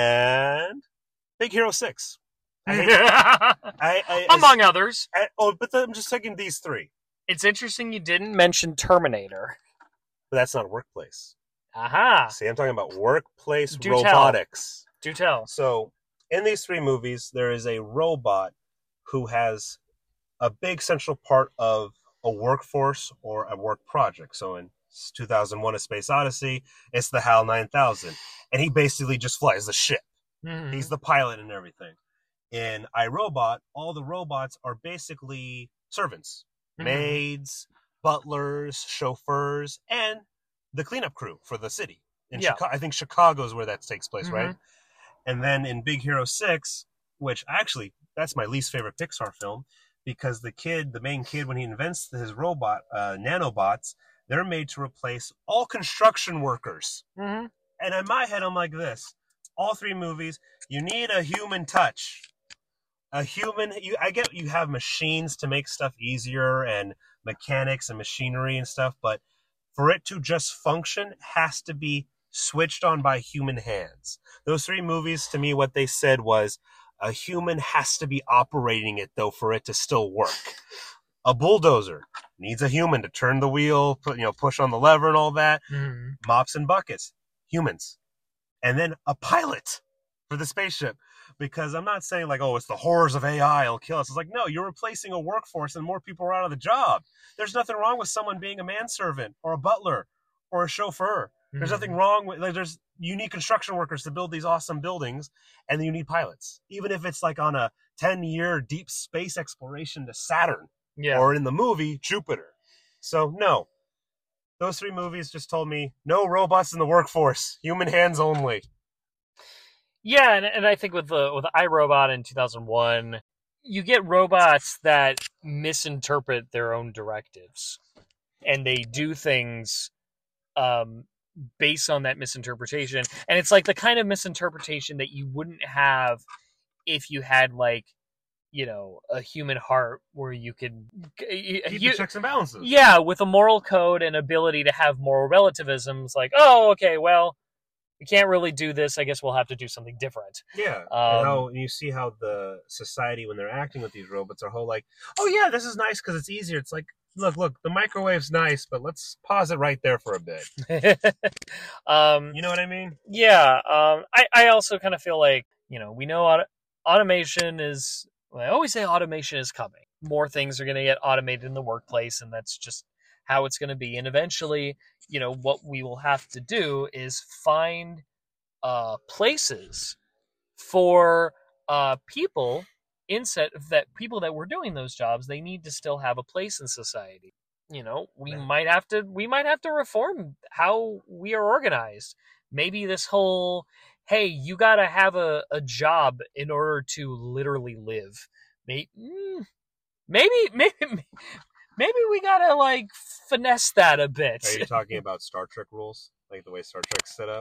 and Big Hero six. I hate, I, I, Among others. I, oh, but I'm just taking these three. It's interesting you didn't mention Terminator. But that's not workplace. Aha. See, I'm talking about workplace Do tell. robotics. Do tell. So, in these three movies, there is a robot who has a big central part of a workforce or a work project. So, in two thousand one: A Space Odyssey, it's the HAL nine thousand. And he basically just flies the ship. Mhm. He's the pilot and everything. In iRobot, all the robots are basically servants, Mhm. maids, butlers, chauffeurs, and the cleanup crew for the city. In Yeah. Chicago, I think Chicago is where that takes place, Mhm. right? And then in Big Hero six, which actually, that's my least favorite Pixar film, because the kid, the main kid, when he invents his robot, uh, nanobots, they're made to replace all construction workers. Mhm. And in my head, I'm like this. All three movies, you need a human touch. A human, you, I get you have machines to make stuff easier and mechanics and machinery and stuff, but for it to just function has to be switched on by human hands. Those three movies, to me, what they said was a human has to be operating it, though, for it to still work. A bulldozer needs a human to turn the wheel, put, you know, push on the lever and all that. Mhm. Mops and buckets, humans. And then a pilot for the spaceship. Because I'm not saying like, oh, it's the horrors of A I will kill us. It's like, no, you're replacing a workforce and more people are out of the job. There's nothing wrong with someone being a manservant or a butler or a chauffeur. There's mm-hmm. nothing wrong with, like, there's, you need construction workers to build these awesome buildings, and then you need pilots. Even if it's like on a ten-year deep space exploration to Saturn, yeah. or in the movie, Jupiter. So, no. Those three movies just told me, no robots in the workforce. Human hands only. Yeah, and, and I think with the with iRobot in two thousand one, you get robots that misinterpret their own directives, and they do things um, based on that misinterpretation. And it's like the kind of misinterpretation that you wouldn't have if you had, like, you know, a human heart where you could keep you, the checks and balances. Yeah, with a moral code and ability to have moral relativism. It's like, oh, okay, well, we can't really do this. I guess we'll have to do something different. Yeah. Um, and how you see how the society, when they're acting with these robots, are whole like, oh yeah, this is nice because it's easier. It's like, look, look, the microwave's nice, but let's pause it right there for a bit. um, you know what I mean? Yeah. Um, I, I also kind of feel like, you know, we know auto- automation is, well, I always say automation is coming. More things are going to get automated in the workplace, and that's just how it's going to be. And eventually, you know, what we will have to do is find uh, places for uh, people in set that people that were doing those jobs. They need to still have a place in society. You know, we right. might have to we might have to reform how we are organized. Maybe this whole, hey, you got to have a, a job in order to literally live. Maybe, maybe, maybe, maybe we got to, like, finesse that a bit. Are you talking about Star Trek rules? Like the way Star Trek's set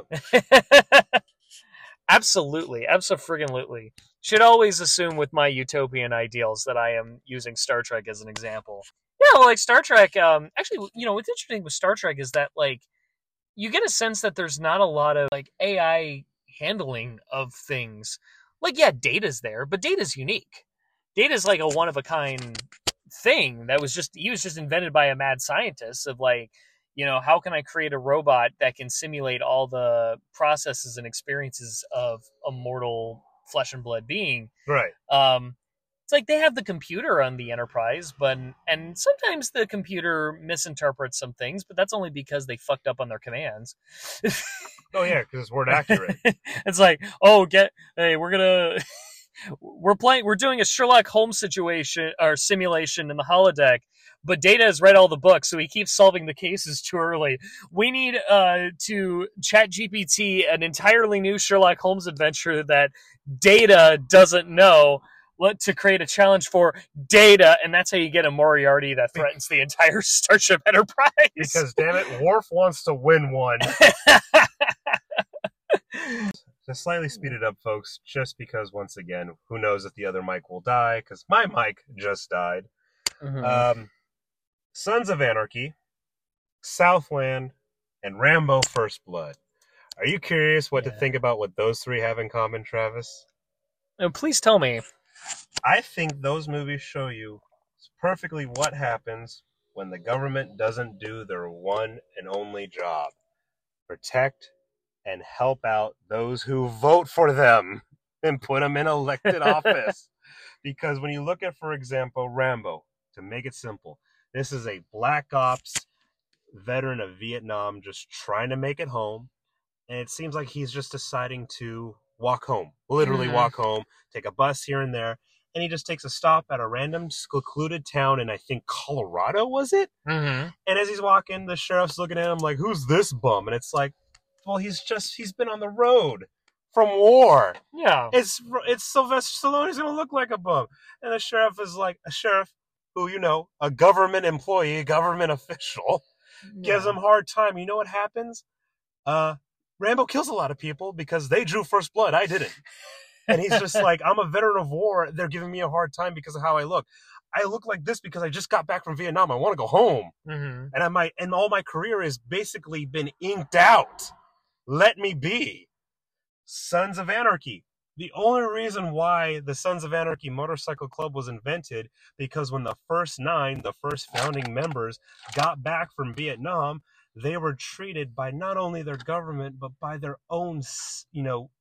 up? Absolutely. Absolutely. Should always assume with my utopian ideals that I am using Star Trek as an example. Yeah, well, like Star Trek, um, actually, you know, what's interesting with Star Trek is that, like, you get a sense that there's not a lot of, like, A I handling of things. Like, yeah, Data's there, but Data's unique. Data's like a one-of-a-kind thing that was just, he was just invented by a mad scientist of, like, you know, how can I create a robot that can simulate all the processes and experiences of a mortal flesh and blood being? Right. Um, it's like they have the computer on the Enterprise, but and sometimes the computer misinterprets some things, but that's only because they fucked up on their commands. Oh yeah, because it's word accurate. It's like, oh, get hey, we're gonna we're playing, we're doing a Sherlock Holmes situation or simulation in the holodeck, but Data has read all the books, so he keeps solving the cases too early. We need uh, to chat G P T an entirely new Sherlock Holmes adventure that Data doesn't know. Let to create a challenge for Data, and that's how you get a Moriarty that threatens the entire Starship Enterprise. Because, damn it, Worf wants to win one. To slightly speed it up, folks, just because, once again, who knows if the other mic will die, because my mic just died. Mm-hmm. Um, Sons of Anarchy, Southland, and Rambo First Blood. Are you curious what yeah. to think about what those three have in common, Travis? No, please tell me. I think those movies show you perfectly what happens when the government doesn't do their one and only job. Protect and help out those who vote for them and put them in elected office. Because when you look at, for example, Rambo, to make it simple, this is a black ops veteran of Vietnam just trying to make it home. And it seems like he's just deciding to walk home, literally mm-hmm. walk home, take a bus here and there. And he just takes a stop at a random secluded town in, I think, Colorado, was it? Mm-hmm. And as he's walking, the sheriff's looking at him like, who's this bum? And it's like, well, he's just, he's been on the road from war. Yeah. It's it's Sylvester Stallone, he's going to look like a bum. And the sheriff is like, a sheriff who, you know, a government employee, a government official, yeah. gives him a hard time. You know what happens? Uh, Rambo kills a lot of people because they drew first blood. I didn't. And he's just like, I'm a veteran of war. They're giving me a hard time because of how I look. I look like this because I just got back from Vietnam. I want to go home. Mm-hmm. And I might, and all my career has basically been inked out. Let me be. Sons of Anarchy. The only reason why the Sons of Anarchy Motorcycle Club was invented, because when the first nine, the first founding members, got back from Vietnam, they were treated by not only their government, but by their own, you know,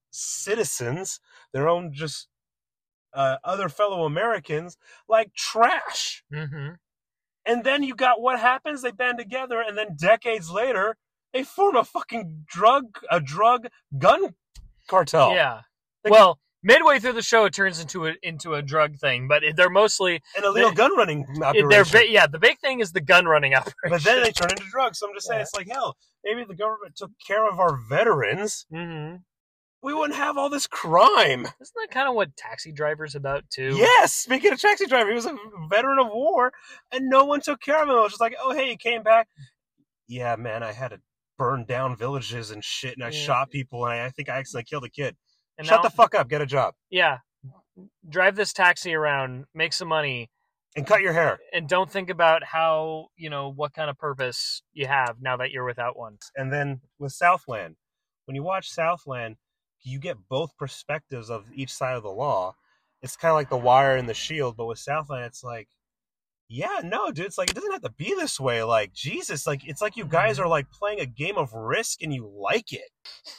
citizens, their own just uh, other fellow Americans, like trash. Mm-hmm. And then you got what happens? They band together, and then decades later, they form a fucking drug, a drug gun cartel. Yeah. They- well, midway through the show, it turns into a into a drug thing, but they're mostly An illegal they, gun running operation. They're ba- yeah, the big thing is the gun running operation. But then they turn into drugs. So I'm just saying, Yeah. it's like, hell, maybe if the government took care of our veterans, Mm-hmm. we wouldn't have all this crime. Isn't that kind of what Taxi Driver's about too? Yes, speaking of taxi driver, he was a veteran of war, and no one took care of him. It was just like, oh, hey, he came back. Yeah, man, I had to burn down villages and shit, and I Yeah. shot people, and I, I think I accidentally killed a kid. And Shut now- the fuck up, get a job, Yeah. Drive this taxi around, make some money, and cut your hair. and don't think about how, you know, what kind of purpose you have now that you're without one. And then with Southland, when you watch Southland, you get both perspectives of each side of the law. It's kind of like The Wire and The Shield, but with Southland, it's like, yeah, no, dude, it's like, it doesn't have to be this way. Like, Jesus, like, it's like you guys are like playing a game of Risk and you like it.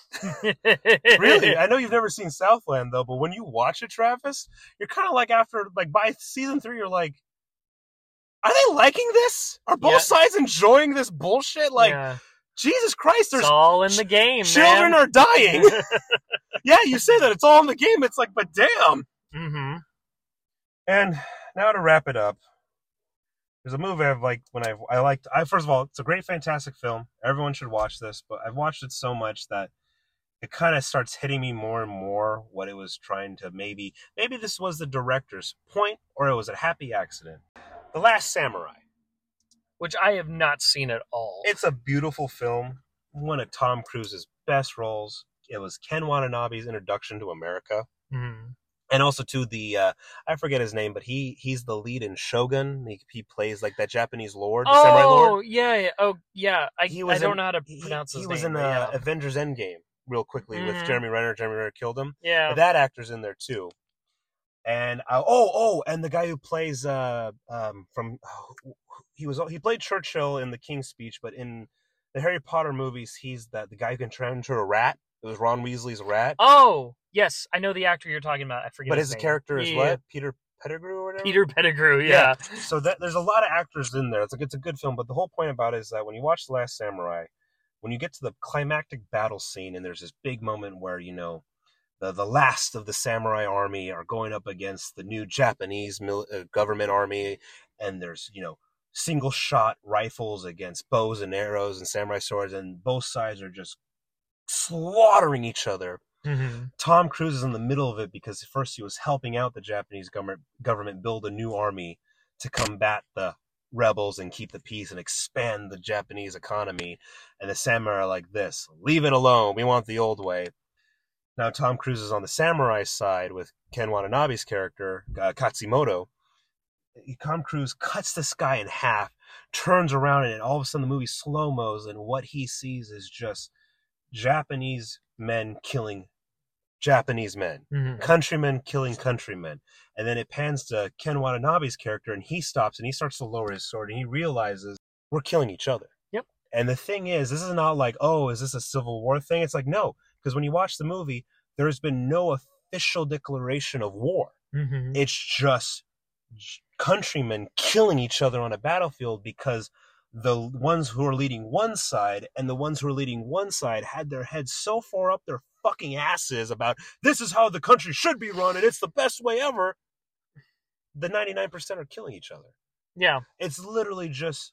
Really? I know you've never seen Southland, though, but when you watch it, Travis, you're kind of like, after, like, by season three, you're like, are they liking this? Are both Yeah. sides enjoying this bullshit? Like, yeah. Jesus Christ, there's It's all in the game, children man. are dying. Yeah, you say that. It's all in the game. It's like, but damn. Mm-hmm. And now to wrap it up, there's a movie I've liked when I've, I liked, I, first of all, it's a great, fantastic film. Everyone should watch this, but I've watched it so much that it kind of starts hitting me more and more what it was trying to maybe, maybe this was the director's point, or it was a happy accident. The Last Samurai. Which I have not seen at all. It's a beautiful film. One of Tom Cruise's best roles. It was Ken Watanabe's introduction to America. Mhm. And also to the, uh, I forget his name, but he he's the lead in Shogun. He, he plays like that Japanese lord, the samurai Oh, lord. yeah, yeah. Oh, yeah. I, He I was don't in- know how to He, pronounce his he name. was in but uh, yeah. Avengers Endgame real quickly with Mhm. Jeremy Renner. Jeremy Renner killed him. Yeah. But that actor's in there too. And uh, oh oh, and the guy who plays uh um from oh, he was he played Churchill in the King's Speech, but in the Harry Potter movies, he's that the guy who can turn into a rat. It was Ron Weasley's rat. Oh, yes. I know the actor you're talking about. I forget but his his name. character is Yeah. what? Peter Pettigrew or whatever? Peter Pettigrew, yeah. So that there's a lot of actors in there. It's a, it's a good film, but the whole point about it is that when you watch The Last Samurai, when you get to the climactic battle scene, and there's this big moment where, you know, the, the last of the samurai army are going up against the new Japanese mil- uh, government army, and there's, you know, single shot rifles against bows and arrows and samurai swords, and both sides are just slaughtering each other. Mm-hmm. Tom Cruise is in the middle of it because first he was helping out the Japanese government government build a new army to combat the rebels and keep the peace and expand the Japanese economy. And the samurai are like this, leave it alone. We want the old way. Now Tom Cruise is on the samurai side with Ken Watanabe's character, uh, Katsumoto. Tom Cruise cuts this guy in half, turns around, and all of a sudden the movie slow-mos, and what he sees is just Japanese men killing Japanese men, Mm-hmm. countrymen killing countrymen. And then it pans to Ken Watanabe's character, and he stops and he starts to lower his sword, and he realizes we're killing each other. Yep. And the thing is, this is not like, oh, is this a Civil War thing? It's like, no, because when you watch the movie, there's been no official declaration of war. Mm-hmm. It's just countrymen killing each other on a battlefield because the ones who are leading one side and the ones who are leading one side had their heads so far up their fucking asses about this is how the country should be run and it's the best way ever. The ninety-nine percent are killing each other. Yeah. It's literally just,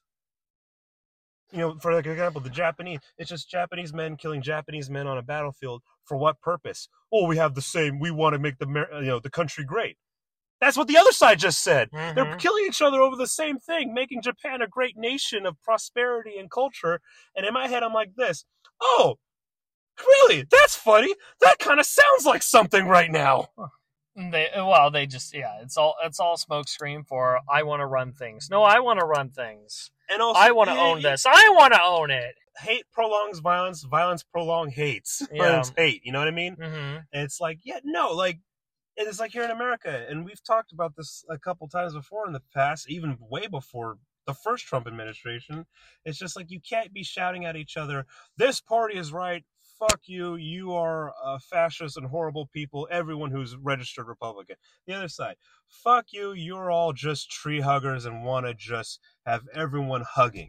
you know, for like example, the Japanese, it's just Japanese men killing Japanese men on a battlefield. For what purpose? Oh, we have the same, we want to make the, you know, the country great. That's what the other side just said. Mm-hmm. They're killing each other over the same thing, making Japan a great nation of prosperity and culture. And in my head, I'm like this. Oh, really? That's funny. That kind of sounds like something right now. They well, they just yeah, it's all it's all smokescreen for I want to run things. No, I want to run things. And also, I want to yeah, own yeah, this. I want to own it. Hate prolongs violence. Violence prolongs hates. Yeah. Prolongs hate. You know what I mean? Mm-hmm. And it's like, yeah, no, like, it's like here in America, and we've talked about this a couple times before in the past, even way before the first Trump administration. It's just like you can't be shouting at each other, this party is right, fuck you, you are uh, fascist and horrible people, everyone who's registered Republican. The other side, fuck you, you're all just tree huggers and want to just have everyone hugging.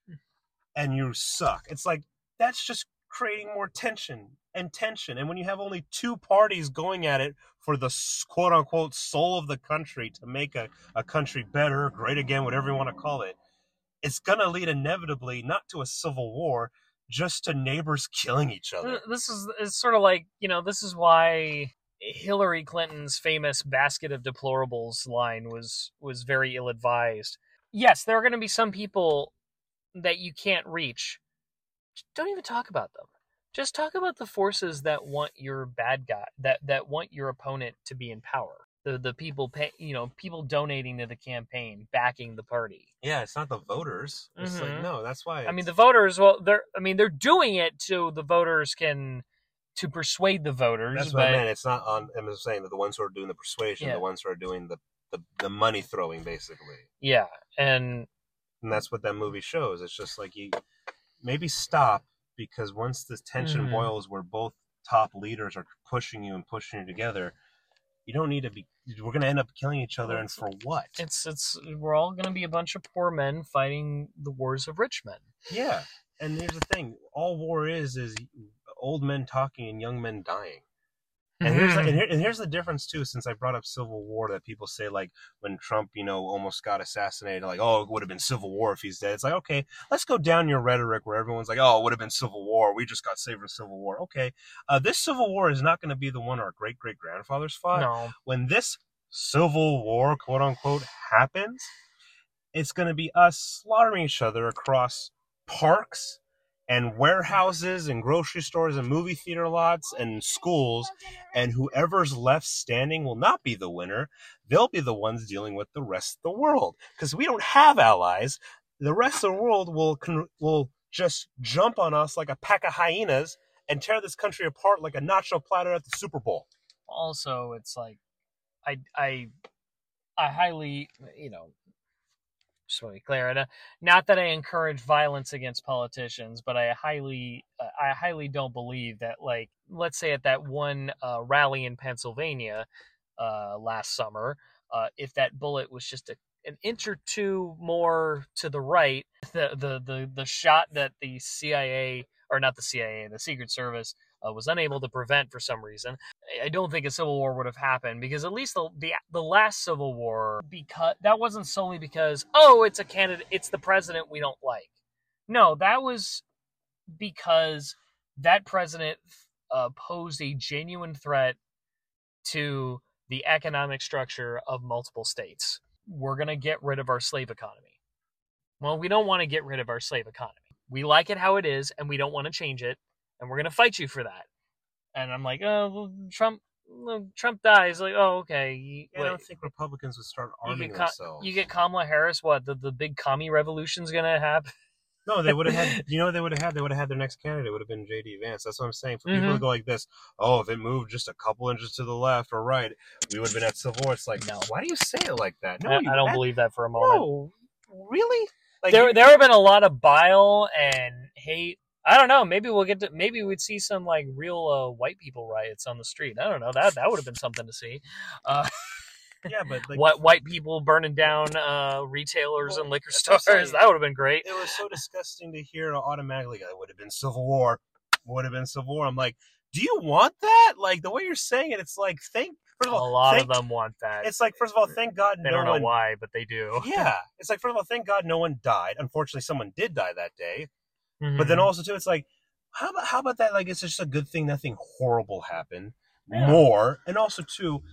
And you suck. It's like, that's just creating more tension and tension. And when you have only two parties going at it for the quote-unquote soul of the country to make a, a country better, great again, whatever you want to call it, it's going to lead inevitably not to a civil war, just to neighbors killing each other. This is it's sort of like, you know, this is why Hillary Clinton's famous basket of deplorables line was, was very ill-advised. Yes, there are going to be some people that you can't reach. Don't even talk about them. Just talk about the forces that want your bad guy, that, that want your opponent to be in power. The the people pay, you know, people donating to the campaign, backing the party. Yeah, it's not the voters. It's Mm-hmm. like, no, that's why. I mean, the voters. Well, they're. I mean, they're doing it so the voters can to persuade the voters. That's but, what I meant. It's not on. I'm just saying that the ones who are doing the persuasion, Yeah. the ones who are doing the, the, the money throwing, basically. Yeah, and And that's what that movie shows. It's just like, you maybe stop, because once this tension Mhm. boils where both top leaders are pushing you and pushing you together, you don't need to be. We're going to end up killing each other, and for what? it's it's we're all going to be a bunch of poor men fighting the wars of rich men. Yeah. And here's the thing: all war is is old men talking and young men dying. And here's the, and, here, and here's the difference too. Since I brought up Civil War, that people say, like, when Trump, you know, almost got assassinated, like, oh, it would have been Civil War if he's dead. It's like, okay, let's go down your rhetoric where everyone's like, oh, it would have been Civil War. We just got saved from Civil War. Okay, uh, this Civil War is not going to be the one our great great grandfathers fought. No, When this Civil War, quote unquote, happens, it's going to be us slaughtering each other across parks and warehouses and grocery stores and movie theater lots and schools, and whoever's left standing will not be the winner. They'll be the ones dealing with the rest of the world, because we don't have allies. The rest of the world will will just jump on us like a pack of hyenas and tear this country apart like a nacho platter at the Super Bowl. also it's like I I I highly, you know, just want to be clear, and, uh, not that I encourage violence against politicians, but I highly uh, I highly don't believe that, like, let's say at that one uh, rally in Pennsylvania uh, last summer, uh, if that bullet was just a, an inch or two more to the right, the the the, the shot that the C I A, or not the C I A, the Secret Service uh, was unable to prevent for some reason, I don't think a civil war would have happened, because at least the, the the last civil war, because that wasn't solely because, oh, it's a candidate, it's the president we don't like. No, that was because that president uh, posed a genuine threat to the economic structure of multiple states. We're going to get rid of our slave economy. Well, we don't want to get rid of our slave economy. We like it how it is, and we don't want to change it, and we're going to fight you for that. And I'm like, oh, well, Trump, well, Trump dies. Like, oh, okay. You, I don't think Republicans would start you arming get, Ka- themselves. you get Kamala Harris. What, the, the big commie revolution's going to happen? No, they would have had. You know what they would have had? They would have had their next candidate would have been J D Vance. That's what I'm saying. For people Mhm. to go like this, oh, if it moved just a couple inches to the left or right, we would have been at Civil War. It's like, No. why do you say it like that? No, I, you, I don't that, believe that for a moment. No, really? Like, There, you- there have been a lot of bile and hate. I don't know. Maybe we'll get to. Maybe we'd see some like real uh, white people riots on the street. I don't know. That that would have been something to see. Uh, yeah, but like, what white people burning down uh, retailers Well, and liquor that's what I'm stores? saying. That would have been great. it was so disgusting to hear automatically. It would have been Civil War. Would have been Civil War. I'm like, do you want that? Like the way you're saying it, it's like, thank. First A of all, lot thank, of them want that. It's like, first of all, thank God They no don't know one. why, but they do. Yeah, it's like, first of all, thank God no one died. Unfortunately, someone did die that day. Mhm. But then also too, it's like, how about how about that? Like, it's just a good thing nothing horrible happened. Yeah. More, and also too,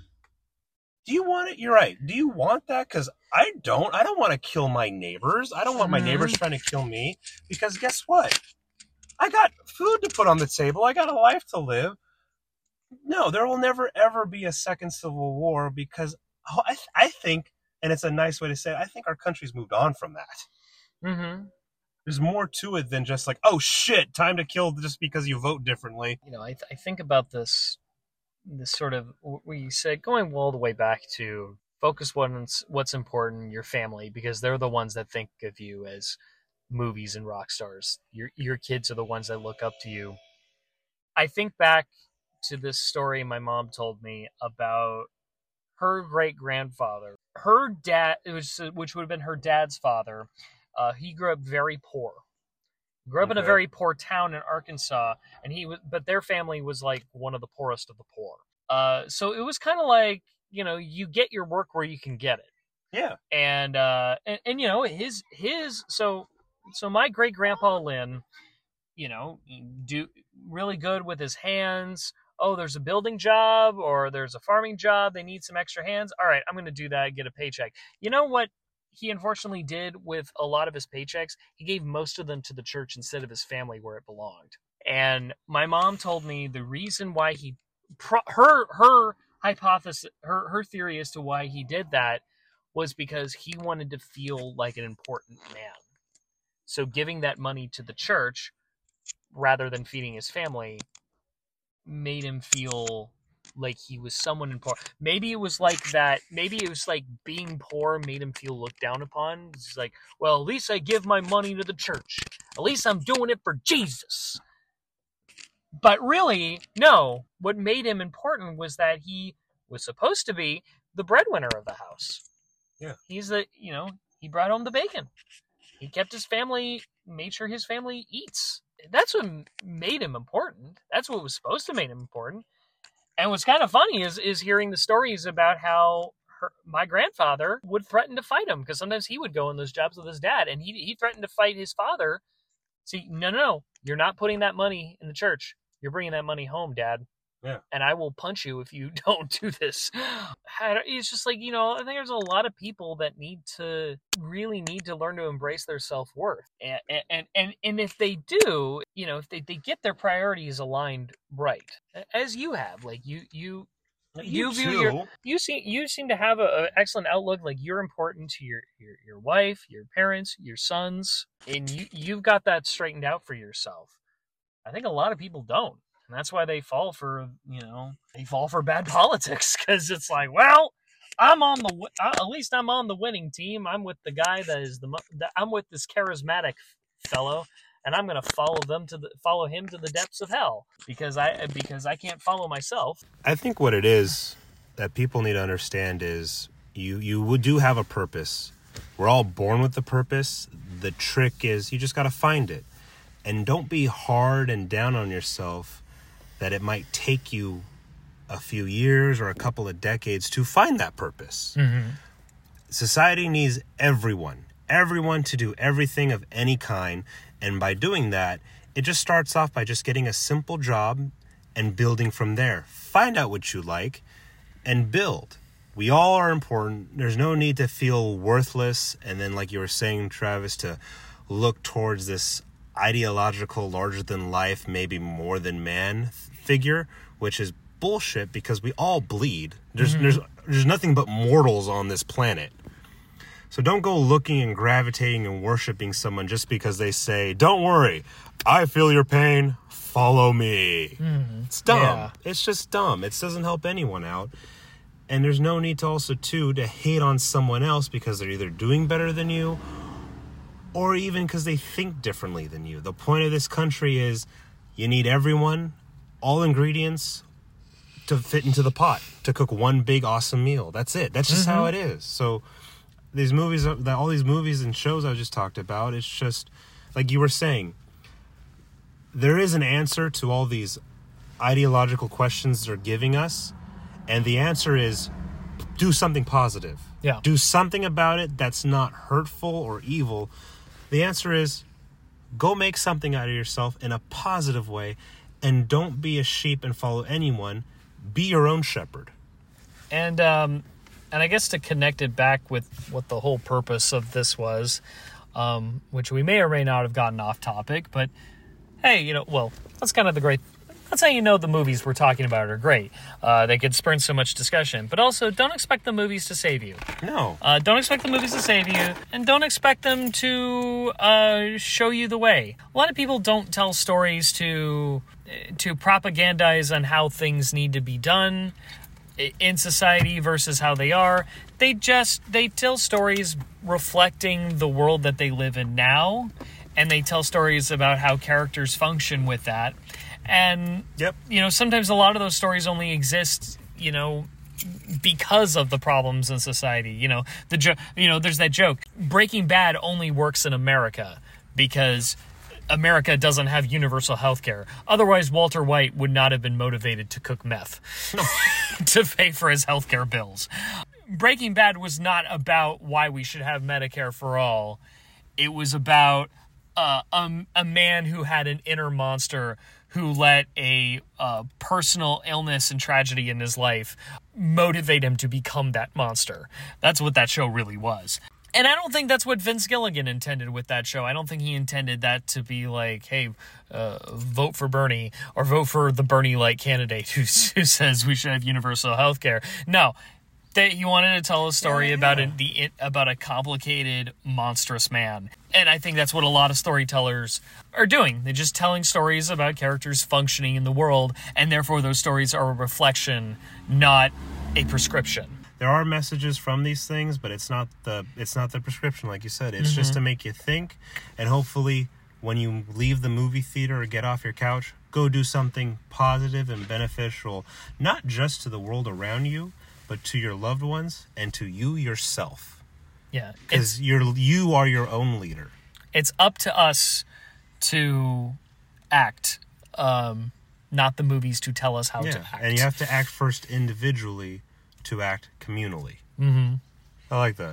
do you want it? You're right. Do you want that? Because I don't. I don't want to kill my neighbors. I don't want my Mhm. neighbors trying to kill me. Because guess what? I got food to put on the table. I got a life to live. No, there will never ever be a second civil war, because oh, I I think, and it's a nice way to say it, I think our country's moved on from that. Mhm. There's more to it than just like, oh shit, time to kill just because you vote differently. You know, I th- I think about this this sort of, where you said, going all the way back to focus what's what's important, your family, because they're the ones that think of you as movies and rock stars. Your your kids are the ones that look up to you. I think back to this story my mom told me about her great-grandfather. Her dad, which, which would have been her dad's father, uh, he grew up very poor. Grew up okay. in a very poor town in Arkansas, and he was, but their family was like one of the poorest of the poor. Uh, so it was kind of like, you know, you get your work where you can get it. Yeah. And, uh, and, and you know, his, his, so, so my great grandpa Lynn, you know, do really good with his hands. Oh, there's a building job or there's a farming job. They need some extra hands. All right, I'm going to do that, get a paycheck. You know what he unfortunately did with a lot of his paychecks? He gave most of them to the church instead of his family where it belonged. And my mom told me the reason why he, her, her hypothesis, her, her theory as to why he did that was because he wanted to feel like an important man. So giving that money to the church rather than feeding his family made him feel like he was someone important. Maybe it was like that. Maybe it was like being poor made him feel looked down upon. It's like, well, at least I give my money to the church. At least I'm doing it for Jesus. But really, no. What made him important was that he was supposed to be the breadwinner of the house. Yeah. He's the, you know, he brought home the bacon. He kept his family, made sure his family eats. That's what made him important. That's what was supposed to make him important. And what's kind of funny is is hearing the stories about how her, my grandfather would threaten to fight him, because sometimes he would go in those jobs with his dad, and he he threatened to fight his father. See, no, no, no, you're not putting that money in the church. You're bringing that money home, Dad. Yeah. And I will punch you if you don't do this. It's just like, you know, I think there's a lot of people that need to really need to learn to embrace their self-worth. And and and, and if they do, you know, if they, they get their priorities aligned right, as you have, like you you you, you view too. your you seem you seem to have an excellent outlook. Like you're important to your, your your wife, your parents, your sons, and you you've got that straightened out for yourself. I think a lot of people don't. And that's why they fall for, you know, they fall for bad politics, because it's like, well, I'm on the, at least I'm on the winning team. I'm with the guy that is the, I'm with this charismatic fellow, and I'm going to follow them to the, follow him to the depths of hell because I, because I can't follow myself. I think what it is that people need to understand is you, you do have a purpose. We're all born with the purpose. The trick is you just got to find it, and don't be hard and down on yourself that it might take you a few years or a couple of decades to find that purpose. Mm-hmm. Society needs everyone, everyone to do everything of any kind. And by doing that, it just starts off by just getting a simple job and building from there. Find out what you like and build. We all are important. There's no need to feel worthless. And then, like you were saying, Travis, to look towards this ideological, larger than life, maybe more than man figure, which is bullshit, because we all bleed. There's mm-hmm. there's there's nothing but mortals on this planet. So don't go looking and gravitating and worshiping someone just because they say, "Don't worry, I feel your pain, follow me." Mm-hmm. It's dumb. Yeah. It's just dumb. It doesn't help anyone out. And there's no need to also too to hate on someone else because they're either doing better than you or even because they think differently than you. The point of this country is you need everyone, all ingredients to fit into the pot, to cook one big awesome meal. That's it. That's just mm-hmm. how it is. So these movies, all these movies and shows I just talked about, it's just, like you were saying, there is an answer to all these ideological questions they're giving us, and the answer is do something positive. Yeah. Do something about it that's not hurtful or evil. The answer is go make something out of yourself in a positive way, and don't be a sheep and follow anyone. Be your own shepherd. And um, and I guess to connect it back with what the whole purpose of this was, um, which we may or may not have gotten off topic, but hey, you know, well, that's kind of the great. That's how you know the movies we're talking about are great. Uh, they could spurn so much discussion. But also, don't expect the movies to save you. No. Uh, don't expect the movies to save you. And don't expect them to uh, show you the way. A lot of people don't tell stories to to propagandize on how things need to be done in society versus how they are. They just, they tell stories reflecting the world that they live in now. And they tell stories about how characters function with that. And, Yep. you know, sometimes a lot of those stories only exist, you know, because of the problems in society. You know, the jo- you know, there's that joke. Breaking Bad only works in America because America doesn't have universal health care. Otherwise, Walter White would not have been motivated to cook meth to pay for his health care bills. Breaking Bad was not about why we should have Medicare for all. It was about uh, a, a man who had an inner monster who let a uh, personal illness and tragedy in his life motivate him to become that monster. That's what that show really was. And I don't think that's what Vince Gilligan intended with that show. I don't think he intended that to be like, hey, uh, vote for Bernie or vote for the Bernie-like candidate who, who says we should have universal health care. No. That he wanted to tell a story yeah, about yeah. a, the about a complicated, monstrous man. And I think that's what a lot of storytellers are doing. They're just telling stories about characters functioning in the world, and therefore those stories are a reflection, not a prescription. There are messages from these things, but it's not the it's not the prescription, like you said. It's mm-hmm. just to make you think, and hopefully when you leave the movie theater or get off your couch, go do something positive and beneficial, not just to the world around you, but to your loved ones and to you yourself. Yeah. Because you're you are your own leader. It's up to us to act, um, not the movies to tell us how yeah. to act. And you have to act first individually to act communally. Mm-hmm. I like that.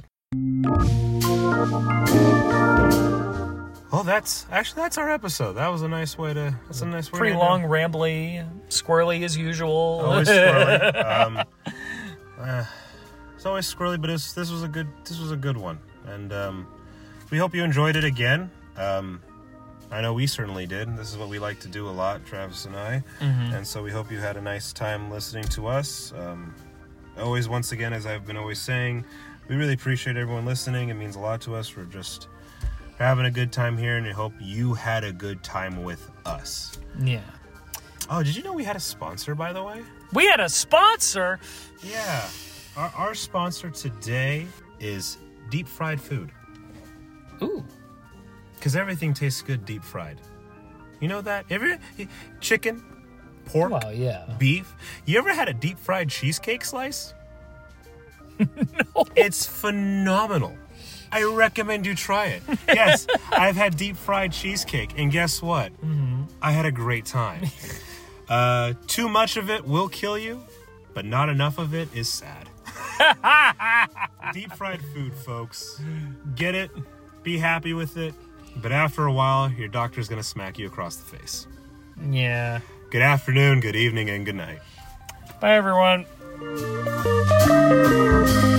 Oh, that's actually that's our episode. That was a nice way to. That's a nice way. Pretty to long, rambly, squirrely as usual. Always squirrely. um, uh, it's always squirrely, but it's, this was a good. This was a good one, and um, we hope you enjoyed it again. Um, I know we certainly did. This is what we like to do a lot, Travis and I, mm-hmm. and so we hope you had a nice time listening to us. Um, always, once again, as I've been always saying, we really appreciate everyone listening. It means a lot to us. We're just having a good time here, and we hope you had a good time with us. Yeah. Oh, did you know we had a sponsor, by the way? We had a sponsor? Yeah. Our, our sponsor today is Deep Fried Food. Ooh. Because everything tastes good deep fried. You know that? Ever chicken, pork, well, yeah. beef. You ever had a deep fried cheesecake slice? No. It's phenomenal. I recommend you try it. Yes, I've had deep fried cheesecake, and guess what? Mm-hmm. I had a great time. Uh, too much of it will kill you, but not enough of it is sad. Deep fried food, folks. Get it, be happy with it, but after a while, your doctor's gonna smack you across the face. Yeah. Good afternoon, good evening, and good night. Bye, everyone.